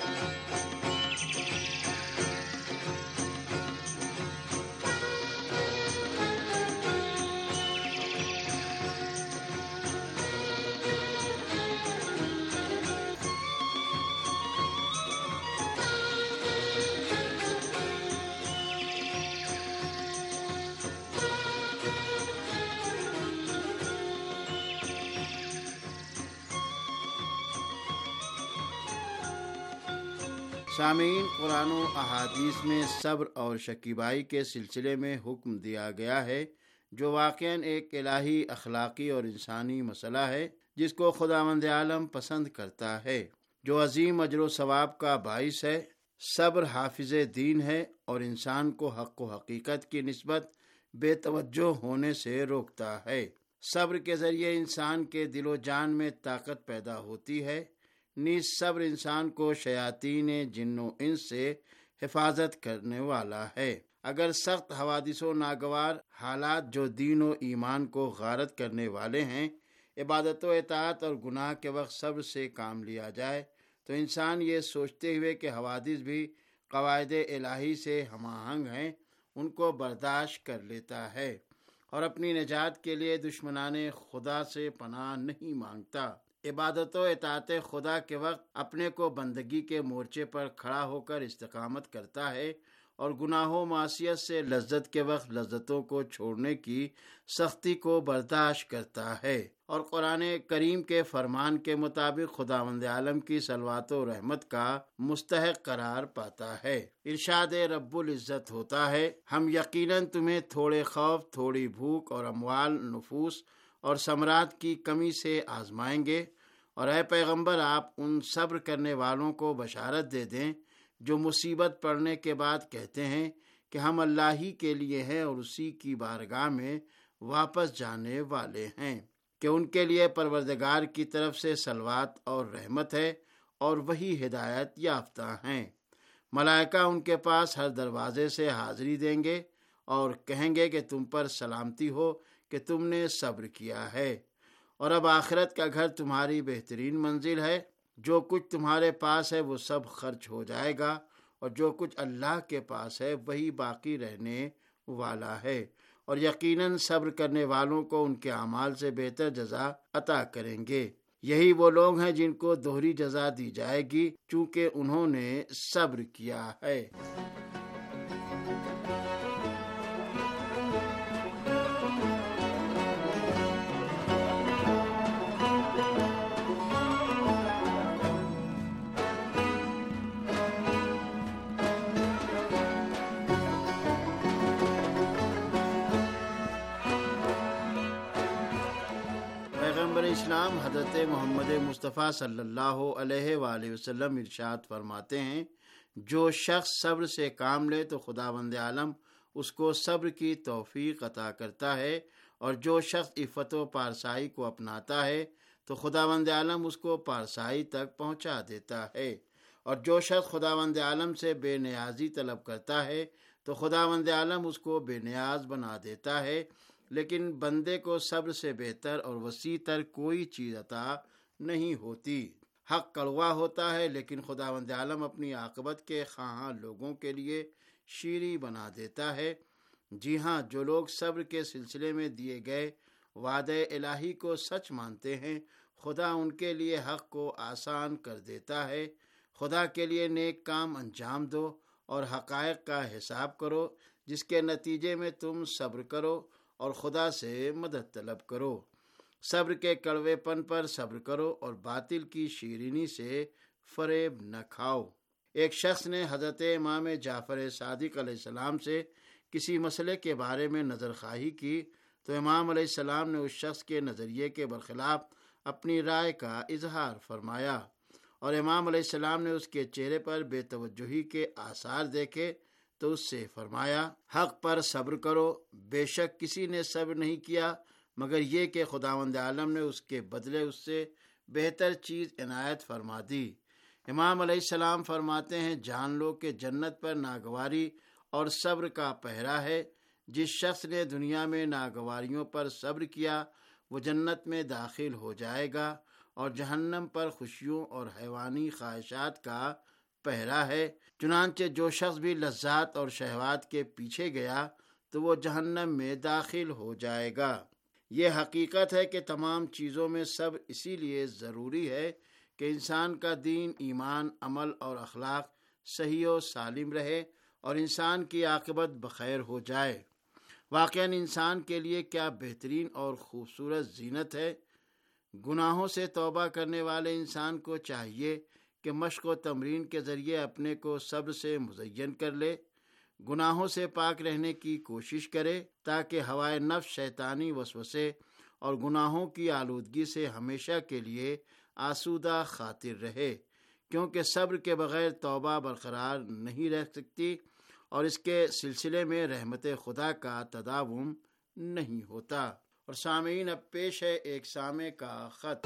سامعین، قرآن و احادیث میں صبر اور شکیبائی کے سلسلے میں حکم دیا گیا ہے، جو واقعاً ایک الہی اخلاقی اور انسانی مسئلہ ہے جس کو خداوند عالم پسند کرتا ہے، جو عظیم اجر و ثواب کا باعث ہے۔ صبر حافظ دین ہے اور انسان کو حق و حقیقت کی نسبت بے توجہ ہونے سے روکتا ہے۔ صبر کے ذریعے انسان کے دل و جان میں طاقت پیدا ہوتی ہے۔ نیز صبر انسان کو شیاطین جن و انس سے حفاظت کرنے والا ہے۔ اگر سخت حوادث و ناگوار حالات جو دین و ایمان کو غارت کرنے والے ہیں، عبادت و اطاعت اور گناہ کے وقت صبر سے کام لیا جائے، تو انسان یہ سوچتے ہوئے کہ حوادث بھی قواعد الہی سے ہم آہنگ ہیں، ان کو برداشت کر لیتا ہے اور اپنی نجات کے لیے دشمنان خدا سے پناہ نہیں مانگتا۔ عبادت و اطاعت خدا کے وقت اپنے کو بندگی کے مورچے پر کھڑا ہو کر استقامت کرتا ہے، اور گناہ و معصیت سے لذت کے وقت لذتوں کو چھوڑنے کی سختی کو برداشت کرتا ہے، اور قرآن کریم کے فرمان کے مطابق خداوند عالم کی صلوات و رحمت کا مستحق قرار پاتا ہے۔ ارشاد رب العزت ہوتا ہے، ہم یقیناً تمہیں تھوڑے خوف، تھوڑی بھوک اور اموال، نفوس اور ثمرات کی کمی سے آزمائیں گے، اور اے پیغمبر آپ ان صبر کرنے والوں کو بشارت دے دیں جو مصیبت پڑنے کے بعد کہتے ہیں کہ ہم اللہ ہی کے لیے ہیں اور اسی کی بارگاہ میں واپس جانے والے ہیں، کہ ان کے لیے پروردگار کی طرف سے صلوات اور رحمت ہے اور وہی ہدایت یافتہ ہیں۔ ملائکہ ان کے پاس ہر دروازے سے حاضری دیں گے اور کہیں گے کہ تم پر سلامتی ہو کہ تم نے صبر کیا ہے، اور اب آخرت کا گھر تمہاری بہترین منزل ہے۔ جو کچھ تمہارے پاس ہے وہ سب خرچ ہو جائے گا، اور جو کچھ اللہ کے پاس ہے وہی باقی رہنے والا ہے، اور یقیناً صبر کرنے والوں کو ان کے اعمال سے بہتر جزا عطا کریں گے۔ یہی وہ لوگ ہیں جن کو دوہری جزا دی جائے گی، چونکہ انہوں نے صبر کیا ہے۔ اسلام حضرت محمد مصطفیٰ صلی اللہ علیہ وآلہ وسلم ارشاد فرماتے ہیں، جو شخص صبر سے کام لے تو خداوند عالم اس کو صبر کی توفیق عطا کرتا ہے، اور جو شخص عفت و پارسائی کو اپناتا ہے تو خداوند عالم اس کو پارسائی تک پہنچا دیتا ہے، اور جو شخص خداوند عالم سے بے نیازی طلب کرتا ہے تو خداوند عالم اس کو بے نیاز بنا دیتا ہے۔ لیکن بندے کو صبر سے بہتر اور وسیع تر کوئی چیز عطا نہیں ہوتی۔ حق کڑوا ہوتا ہے، لیکن خداوند عالم اپنی عاقبت کے خواہاں لوگوں کے لیے شیریں بنا دیتا ہے۔ جی ہاں، جو لوگ صبر کے سلسلے میں دیے گئے وعدے الہی کو سچ مانتے ہیں، خدا ان کے لیے حق کو آسان کر دیتا ہے۔ خدا کے لیے نیک کام انجام دو اور حقائق کا حساب کرو، جس کے نتیجے میں تم صبر کرو اور خدا سے مدد طلب کرو۔ صبر کے کڑوے پن پر صبر کرو اور باطل کی شیرینی سے فریب نہ کھاؤ۔ ایک شخص نے حضرت امام جعفر صادق علیہ السلام سے کسی مسئلے کے بارے میں نظر خواہی کی تو امام علیہ السلام نے اس شخص کے نظریے کے برخلاف اپنی رائے کا اظہار فرمایا، اور امام علیہ السلام نے اس کے چہرے پر بے توجہی کے آثار دیکھے تو اس سے فرمایا، حق پر صبر کرو، بے شک کسی نے صبر نہیں کیا مگر یہ کہ خداوند عالم نے اس کے بدلے اس سے بہتر چیز عنایت فرما دی۔ امام علیہ السلام فرماتے ہیں، جان لو کہ جنت پر ناگواری اور صبر کا پہرا ہے۔ جس شخص نے دنیا میں ناگواریوں پر صبر کیا وہ جنت میں داخل ہو جائے گا، اور جہنم پر خوشیوں اور حیوانی خواہشات کا پہرا ہے۔ چنانچہ جو شخص بھی لذات اور شہوات کے پیچھے گیا تو وہ جہنم میں داخل ہو جائے گا۔ یہ حقیقت ہے کہ تمام چیزوں میں صبر اسی لیے ضروری ہے کہ انسان کا دین، ایمان، عمل اور اخلاق صحیح و سالم رہے اور انسان کی عاقبت بخیر ہو جائے۔ واقعاً انسان کے لیے کیا بہترین اور خوبصورت زینت ہے۔ گناہوں سے توبہ کرنے والے انسان کو چاہیے کہ مشق و تمرین کے ذریعے اپنے کو صبر سے مزین کر لے، گناہوں سے پاک رہنے کی کوشش کرے تاکہ ہوائے نفس، شیطانی وسوسے اور گناہوں کی آلودگی سے ہمیشہ کے لیے آسودہ خاطر رہے، کیونکہ صبر کے بغیر توبہ برقرار نہیں رہ سکتی اور اس کے سلسلے میں رحمت خدا کا تداوم نہیں ہوتا۔ اور سامعین، اب پیش ہے ایک سامع کا خط۔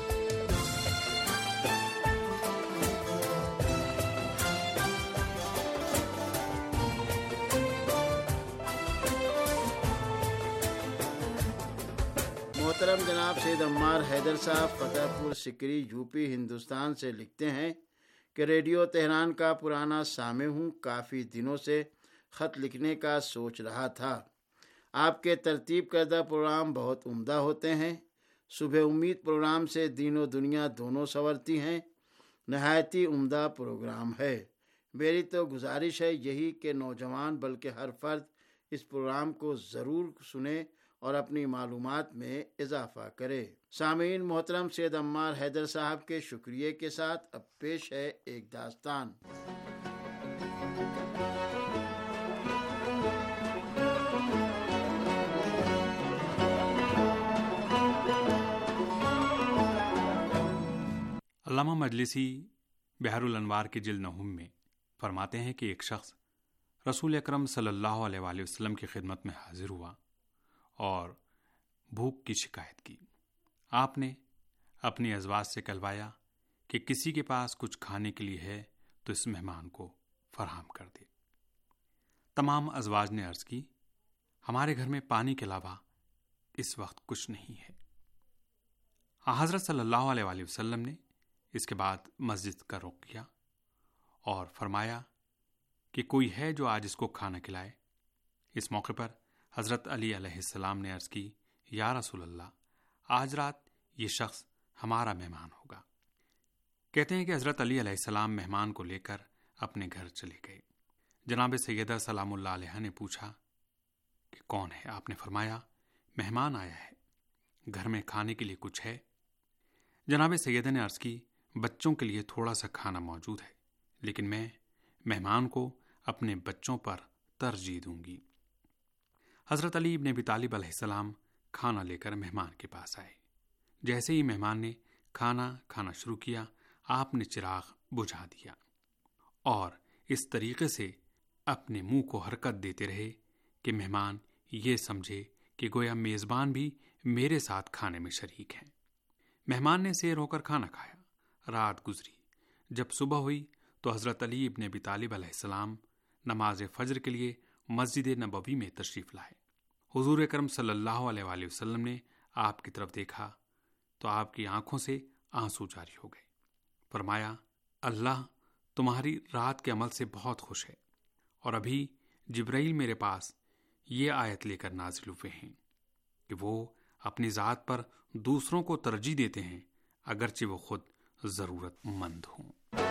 محترم جناب سید عمار حیدر صاحب فتح پور سکری یو پی ہندوستان سے لکھتے ہیں کہ ریڈیو تہران کا پرانا سامع ہوں، کافی دنوں سے خط لکھنے کا سوچ رہا تھا۔ آپ کے ترتیب کردہ پروگرام بہت عمدہ ہوتے ہیں۔ صبح امید پروگرام سے دین و دنیا دونوں سنورتی ہیں۔ نہایت ہی عمدہ پروگرام ہے۔ میری تو گزارش ہے یہی کہ نوجوان بلکہ ہر فرد اس پروگرام کو ضرور سنے اور اپنی معلومات میں اضافہ کرے۔ سامعین، محترم سید عمار حیدر صاحب کے شکریہ کے ساتھ اب پیش ہے ایک داستان۔ علامہ مجلسی بحر الانوار کے جلد 9 میں فرماتے ہیں کہ ایک شخص رسول اکرم صلی اللہ علیہ وآلہ وسلم کی خدمت میں حاضر ہوا اور بھوک کی شکایت کی۔ آپ نے اپنی ازواج سے کہلوایا کہ کسی کے پاس کچھ کھانے کے لیے ہے تو اس مہمان کو فراہم کر دے۔ تمام ازواج نے عرض کی، ہمارے گھر میں پانی کے علاوہ اس وقت کچھ نہیں ہے۔ حضرت صلی اللہ علیہ وآلہ وسلم نے اس کے بعد مسجد کا رخ کیا اور فرمایا کہ کوئی ہے جو آج اس کو کھانا کھلائے۔ اس موقع پر حضرت علی علیہ السلام نے عرض کی، یا رسول اللہ، آج رات یہ شخص ہمارا مہمان ہوگا۔ کہتے ہیں کہ حضرت علی علیہ السلام مہمان کو لے کر اپنے گھر چلے گئے۔ جناب سیدہ سلام اللہ علیہ نے پوچھا کہ کون ہے؟ آپ نے فرمایا، مہمان آیا ہے، گھر میں کھانے کے لیے کچھ ہے؟ جناب سیدہ نے عرض کی، بچوں کے لیے تھوڑا سا کھانا موجود ہے، لیکن میں مہمان کو اپنے بچوں پر ترجیح دوں گی۔ حضرت علی ابن ابی طالب علیہ السلام کھانا لے کر مہمان کے پاس آئے۔ जैसे ही मेहमान ने खाना खाना शुरू किया, आपने चिराग बुझा दिया और इस तरीके से अपने मुंह को हरकत देते रहे कि मेहमान ये समझे कि गोया मेज़बान भी मेरे साथ खाने में शरीक हैं। मेहमान ने सैर होकर खाना खाया। रात गुजरी। जब सुबह हुई तो हज़रत अली इब्न अबी तालिब अलैहिस्सलाम नमाज फजर के लिए मस्जिद नबवी में तशरीफ़ लाए। हुजूर अकरम सल्लल्लाहु अलैहि वसल्लम ने आपकी तरफ देखा तो आपकी आंखों से आंसू जारी हो गए। फरमाया, अल्लाह तुम्हारी रात के अमल से बहुत खुश है और अभी जिब्राइल मेरे पास ये आयत लेकर नाजिल हुए हैं कि वो अपनी ज़ात पर दूसरों को तरजीह देते हैं अगरचे वो खुद ज़रूरतमंद हों।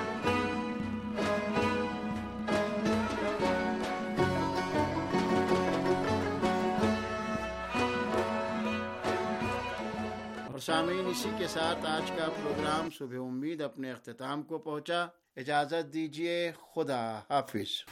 और सामीन, इसी के साथ आज का प्रोग्राम सुबह उम्मीद अपने अख्तिताम को पहुंचा। इजाज़त दीजिए, खुदा हाफिज।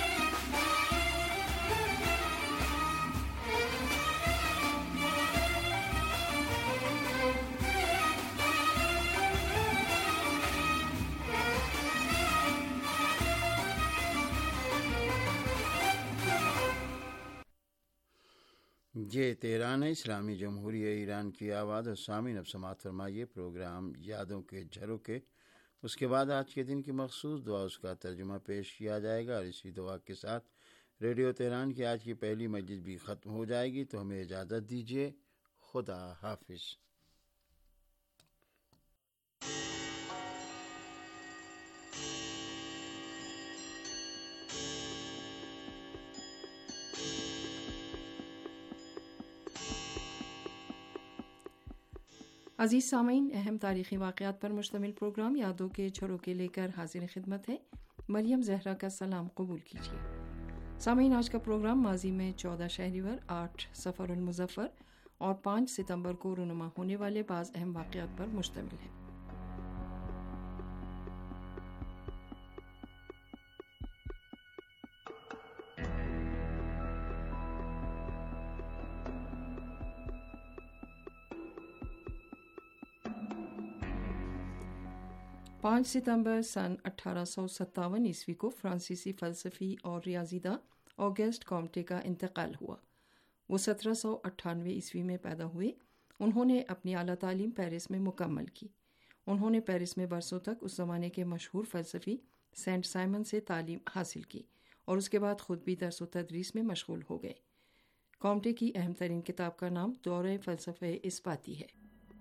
ये तेहरान है, इस्लामी जमहूरिया ईरान की आवाज़। और सामीन, अब समाअत फरमाइए प्रोग्राम यादों के झरोखे। उसके बाद आज के दिन की मखसूस दुआ, उसका तर्जुमा पेश किया जाएगा और इसी दुआ के साथ रेडियो तेहरान की आज की पहली मजलिस भी ख़त्म हो जाएगी। तो हमें इजाज़त दीजिए, खुदा हाफिज़। अज़ीज़ सामीन, अहम तारीख़ी वाक़यात पर मुश्तमिल प्रोग्राम यादों के झरोखे लेकर हाजिर खिदमत है। मरियम ज़हरा का सलाम कबूल कीजिए। सामीन, आज का प्रोग्राम माजी में 14 शहरीवर, 8 सफ़रुल मुज़फ़्फ़र और 5 सितंबर को रूनुमा होने वाले बाज़ अहम वाक़यात पर मुश्तमिल है। पाँच सितंबर सन 1857 ईस्वी को फ्रांसीसी फ़लसफ़ी और रियाज़ीदां ऑगस्ट कॉम्टे का इंतकाल हुआ। वो 1798 ईस्वी में पैदा हुए। उन्होंने अपनी आला तालीम पेरिस में मुकम्मल की। उन्होंने पेरिस में बरसों तक उस ज़माने के मशहूर फ़लसफ़ी सेंट साइमन से तालीम हासिल की और उसके बाद ख़ुद भी दर्स व तदरीस में मशगूल हो गए। कॉम्टे की अहम तरीन किताब का नाम दौरे फ़लसफ़े इस्पाती है।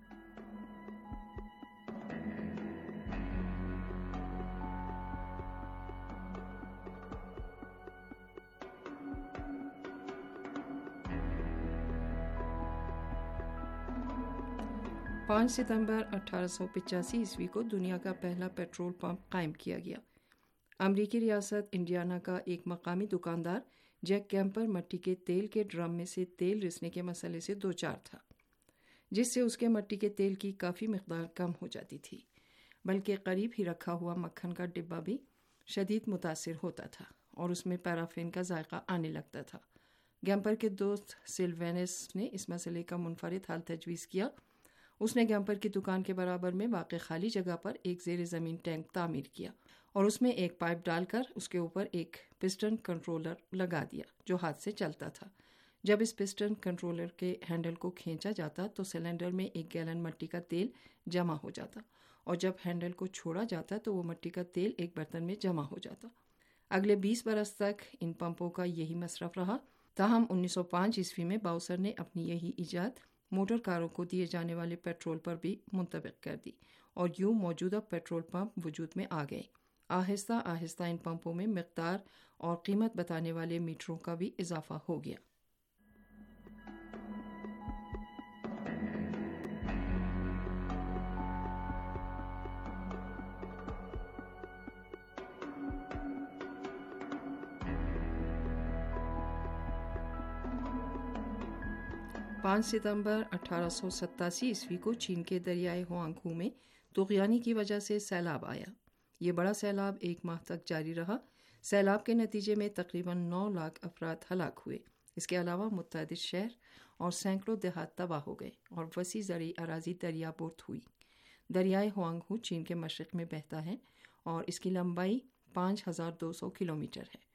पाँच सितंबर 1885 ईस्वी को दुनिया का पहला पेट्रोल पंप कायम किया गया। अमरीकी रियासत इंडियाना का एक मकामी दुकानदार जैक कैंपर मट्टी के तेल के ड्रम में से तेल रिसने के मसले से दो चार था, जिससे उसके मट्टी के तेल की काफ़ी मिकदार कम हो जाती थी, बल्कि करीब ही रखा हुआ मक्खन का डिब्बा भी शदीद मुतासिर होता था और उसमें पैराफिन का जायका आने लगता था। कैंपर के दोस्त सिल्वेनस ने इस मसले का मुनफरिद हल तजवीज़ किया। उसने कैंपर की दुकान के बराबर में वाक़ खाली जगह पर एक ज़ेर ज़मीन टैंक तामीर किया और उसमें एक पाइप डालकर उसके ऊपर एक पिस्टन कंट्रोलर लगा दिया जो हाथ से चलता था। जब इस पिस्टन कंट्रोलर के हैंडल को खींचा जाता तो सिलेंडर में 1 गैलन मट्टी का तेल जमा हो जाता और जब हैंडल को छोड़ा जाता तो वो मट्टी का तेल एक बर्तन में जमा हो जाता। अगले 20 बरस तक इन पंपों का यही मसरफ रहा। ताहम 1905 ईस्वी में बाउसर ने अपनी यही ईजाद मोटर कारों को दिए जाने वाले पेट्रोल पर भी मुंतबिक कर दी और यूं मौजूदा पेट्रोल पंप वजूद में आ गए। आहिस्ता आहिस्ता इन पंपों में मिक़दार और कीमत बताने वाले मीटरों का भी इजाफा हो गया। पाँच सितंबर 1887 ईस्वी को चीन के दरियाए हुआंगहू में तुग़यानी की वजह से सैलाब आया। ये बड़ा सैलाब 1 माह तक जारी रहा। सैलाब के नतीजे में तकरीबन 9 लाख अफराद हलाक हुए। इसके अलावा मुत्तअदिद शहर اور سینکڑوں دیہات تباہ ہو گئے اور وسیع زرعی اراضی دریا بورد ہوئی۔ دریائے ہوانگ چین کے مشرق میں بہتا ہے اور اس کی لمبائی 5200 کلومیٹر ہے۔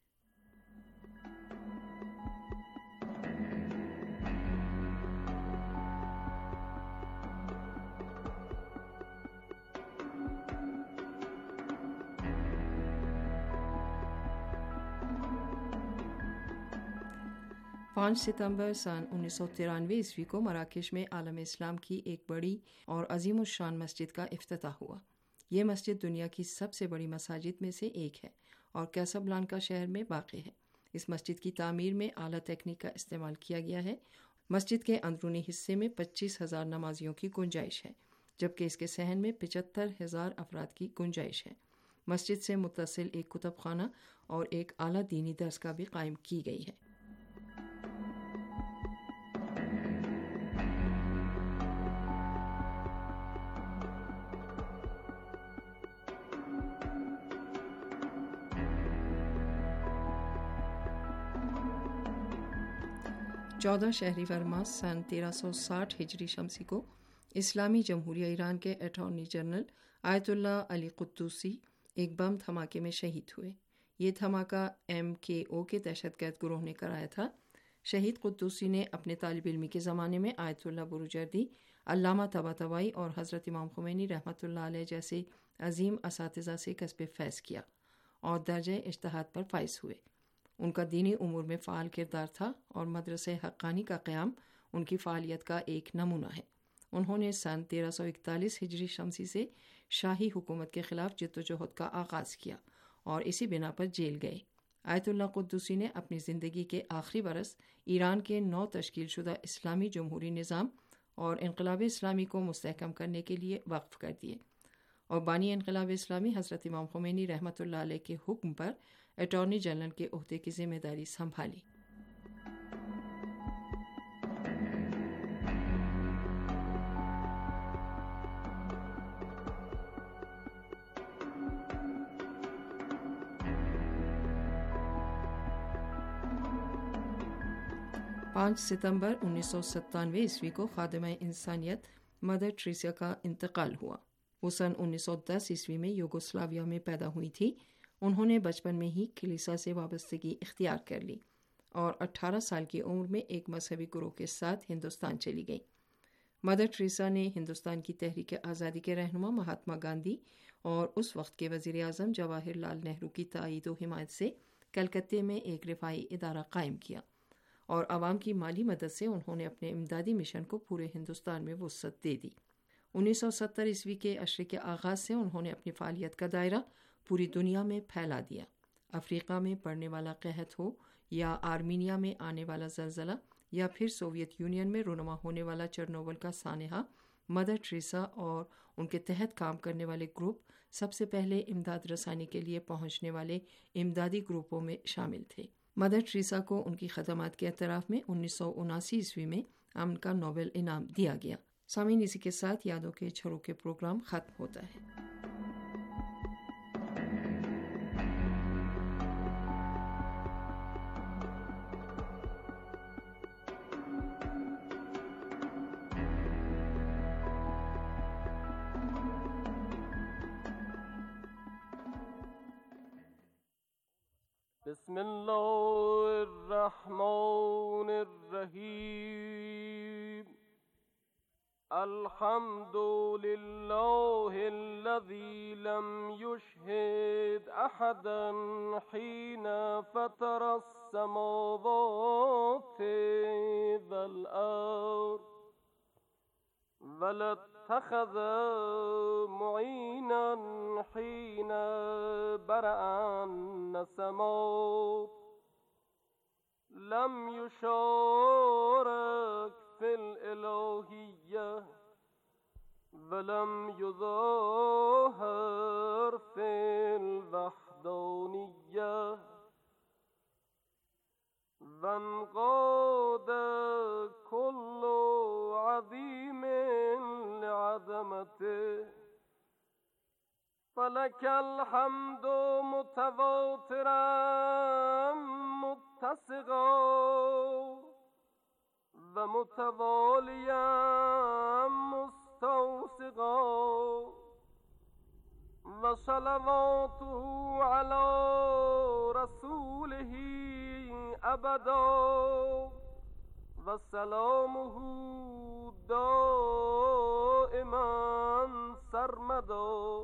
پانچ ستمبر سن 1993 عیسوی کو مراکش میں عالم اسلام کی ایک بڑی اور عظیم الشان مسجد کا افتتاح ہوا۔ یہ مسجد دنیا کی سب سے بڑی مساجد میں سے ایک ہے اور کیسابلانکا شہر میں واقع ہے۔ اس مسجد کی تعمیر میں اعلیٰ تکنیک کا استعمال کیا گیا ہے۔ مسجد کے اندرونی حصے میں 25,000 نمازیوں کی گنجائش ہے، جبکہ اس کے صحن میں 75,000 افراد کی گنجائش ہے۔ مسجد سے متصل ایک کتب خانہ اور ایک اعلیٰ دینی درسگاہ بھی قائم کی گئی ہے۔ چودہ شہری ورما سن 1360 ہجری شمسی کو اسلامی جمہوریہ ایران کے اٹارنی جنرل آیت اللہ علی قدوسی ایک بم دھماکے میں شہید ہوئے۔ یہ دھماکہ MKO کے دہشت گرد گروہ نے کرایا تھا۔ شہید قدوسی نے اپنے طالب علمی کے زمانے میں آیت اللہ بروجردی، علامہ طباطبائی اور حضرت امام خمینی رحمۃ اللہ علیہ جیسے عظیم اساتذہ سے کسب فیض کیا اور درجہ اجتہاد پر فائز ہوئے۔ ان کا دینی امور میں فعال کردار تھا اور مدرسہ حقانی کا قیام ان کی فعالیت کا ایک نمونہ ہے۔ انہوں نے سن 1341 ہجری شمسی سے شاہی حکومت کے خلاف جدوجہد کا آغاز کیا اور اسی بنا پر جیل گئے۔ آیت اللہ قدوسی نے اپنی زندگی کے آخری برس ایران کے نو تشکیل شدہ اسلامی جمہوری نظام اور انقلاب اسلامی کو مستحکم کرنے کے لیے وقف کر دیے اور بانی انقلاب اسلامی حضرت امام خمینی رحمۃ اللہ علیہ کے حکم پر اٹارنی جنرل کے عہدے کی ذمہ داری سنبھالی۔ پانچ ستمبر 1997 عیسوی کو خادمہ انسانیت مدر ٹریسیا کا انتقال ہوا۔ وہ سن 1910 عیسوی میں یوگوسلاویا میں پیدا ہوئی تھی۔ انہوں نے بچپن میں ہی کلیسا سے وابستگی اختیار کر لی اور 18 سال کی عمر میں ایک مذہبی گروہ کے ساتھ ہندوستان چلی گئی۔ مدر ٹریسا نے ہندوستان کی تحریک آزادی کے رہنما مہاتما گاندھی اور اس وقت کے وزیر اعظم جواہر لال نہرو کی تائید و حمایت سے کلکتے میں ایک رفاہی ادارہ قائم کیا اور عوام کی مالی مدد سے انہوں نے اپنے امدادی مشن کو پورے ہندوستان میں وسعت دے دی۔ 1970 عیسوی کے عشرے کے آغاز سے انہوں نے اپنی فعالیت کا دائرہ پوری دنیا میں پھیلا دیا۔ افریقہ میں پڑنے والا قحط ہو یا آرمینیا میں آنے والا زلزلہ یا پھر سوویت یونین میں رونما ہونے والا چرنوبل کا سانحہ، مدر ٹریسا اور ان کے تحت کام کرنے والے گروپ سب سے پہلے امداد رسانی کے لیے پہنچنے والے امدادی گروپوں میں شامل تھے۔ مدر ٹریسا کو ان کی خدمات کے اعتراف میں 1979 عیسوی میں امن کا نوبل انعام دیا گیا۔ سامعین، اسی کے ساتھ یادوں کے جھروکے پروگرام ختم ہوتا ہے۔ بسم اللہ الرحمن الرحیم الحمد للہ الذی لم یشہد احدا حین فطر السماوات والارض ولاتخذ معینا حین برأ السماوات لم يشارك في الإلهية ولم يظاهر في الوحدانية وانقاد كل عظيم لعظمته فلك الحمد متواترا متسقا و متوالیا مستوثقا و صلواته علی رسوله ابدا و سلامه دائما سرمدا.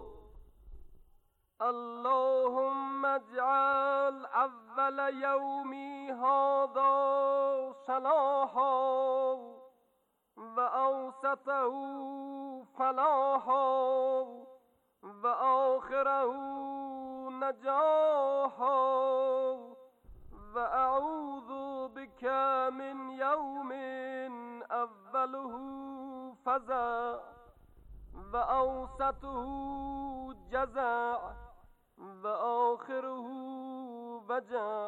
اللهم اجعل اول یومی هذا صلاحا و اوسطه فلاحا و آخره نجاحا و اعوذ بک من یوم اوله فزع و اوسطه جزع و آخره وجع.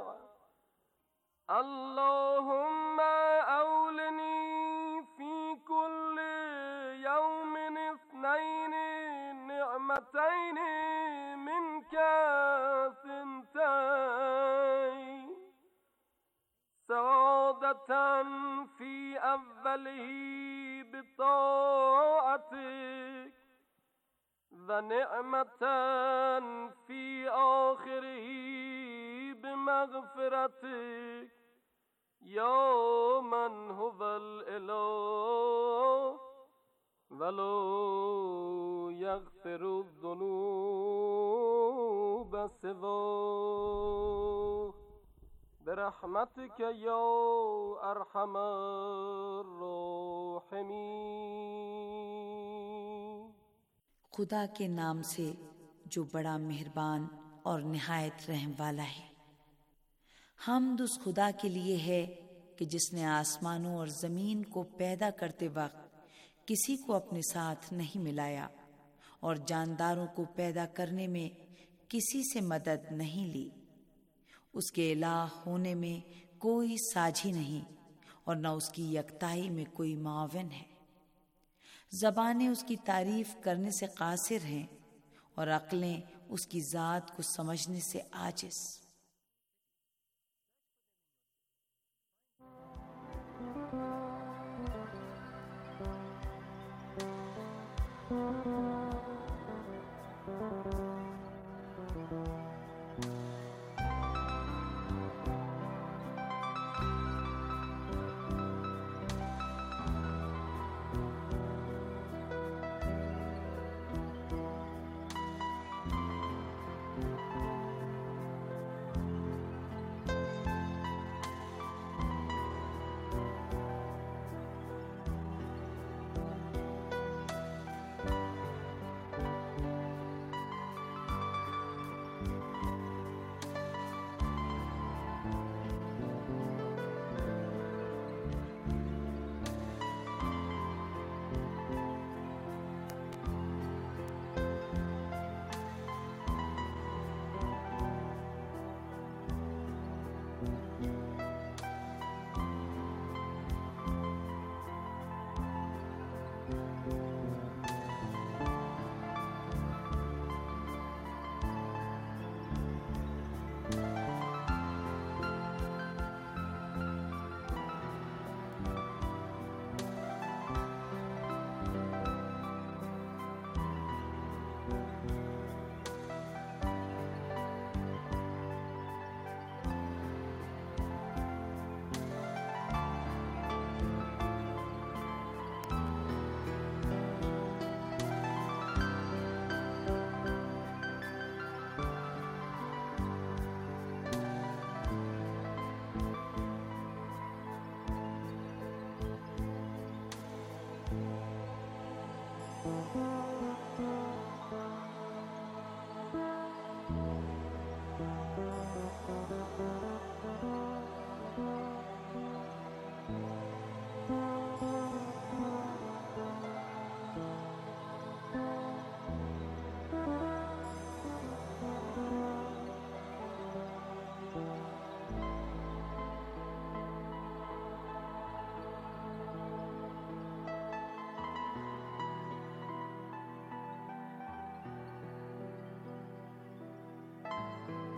اللهم اولنی فی کل یوم اثنین نعمتین منک ثنتین سعادة فی اوله بطاعتک و نعمة فی آخره بمغفرتک یا من هو الاله ولو یغفر الذنوب سواه برحمتک یا ارحم الراحمین. खुदा के नाम से जो बड़ा मेहरबान और निहायत रहम वाला है। हम्द उस खुदा के लिए है कि जिसने आसमानों और ज़मीन को पैदा करते वक्त किसी को अपने साथ नहीं मिलाया और जानदारों को पैदा करने में किसी से मदद नहीं ली। उसके इलाह होने में कोई साझी नहीं और न उसकी यकताई में कोई मुआविन है। ज़बानें उसकी तारीफ करने से कासिर हैं और अक्लें उसकी ज़ात को समझने से आजिज़।